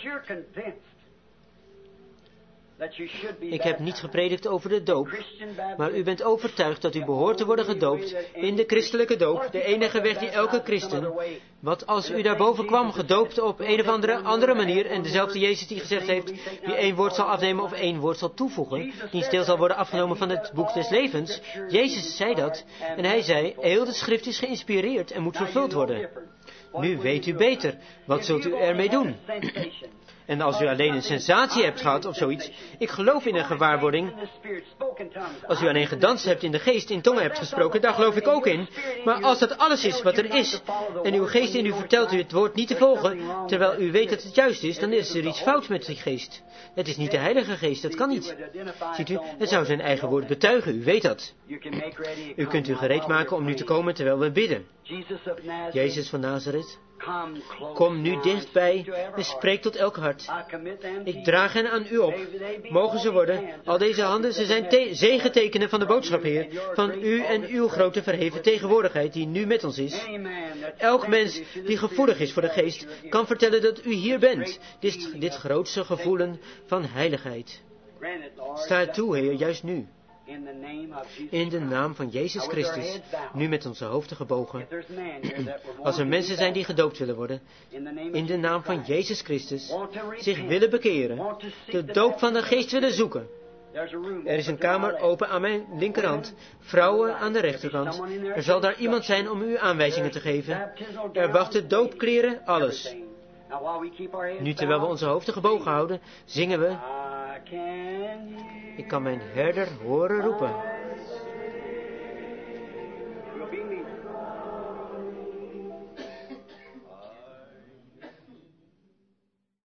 Ik heb niet gepredikt over de doop, maar u bent overtuigd dat u behoort te worden gedoopt in de christelijke doop, de enige weg die elke christen, wat als u daarboven kwam, gedoopt op een of andere, andere manier, en dezelfde Jezus die gezegd heeft, wie één woord zal afnemen of één woord zal toevoegen, die deel zal worden afgenomen van het boek des levens. Jezus zei dat, en hij zei, heel de schrift is geïnspireerd en moet vervuld worden. Nu weet u beter, wat zult u ermee doen? En als u alleen een sensatie hebt gehad of zoiets, ik geloof in een gewaarwording. Als u alleen gedanst hebt in de geest, in tongen hebt gesproken, daar geloof ik ook in. Maar als dat alles is wat er is, en uw geest in u vertelt u het woord niet te volgen, terwijl u weet dat het juist is, dan is er iets fout met die geest. Het is niet de Heilige Geest, dat kan niet. Ziet u, het zou zijn eigen woord betuigen, u weet dat. U kunt u gereed maken om nu te komen terwijl we bidden. Jezus van Nazareth, kom nu dichtbij en spreek tot elk hart. Ik draag hen aan u op. Mogen ze worden, al deze handen, ze zijn te- zegetekenen van de boodschap, Heer, van u en uw grote verheven tegenwoordigheid die nu met ons is. Elk mens die gevoelig is voor de geest, kan vertellen dat u hier bent. Dit, dit grootste gevoelen van heiligheid. Sta het toe, Heer, juist nu. In de naam van Jezus Christus, nu met onze hoofden gebogen. Als er mensen zijn die gedoopt willen worden, in de naam van Jezus Christus, zich willen bekeren, de doop van de geest willen zoeken. Er is een kamer open aan mijn linkerhand, vrouwen aan de rechterkant. Er zal daar iemand zijn om u aanwijzingen te geven. Er wachten doopkleren, alles. Nu terwijl we onze hoofden gebogen houden, zingen we: ik kan mijn herder horen roepen.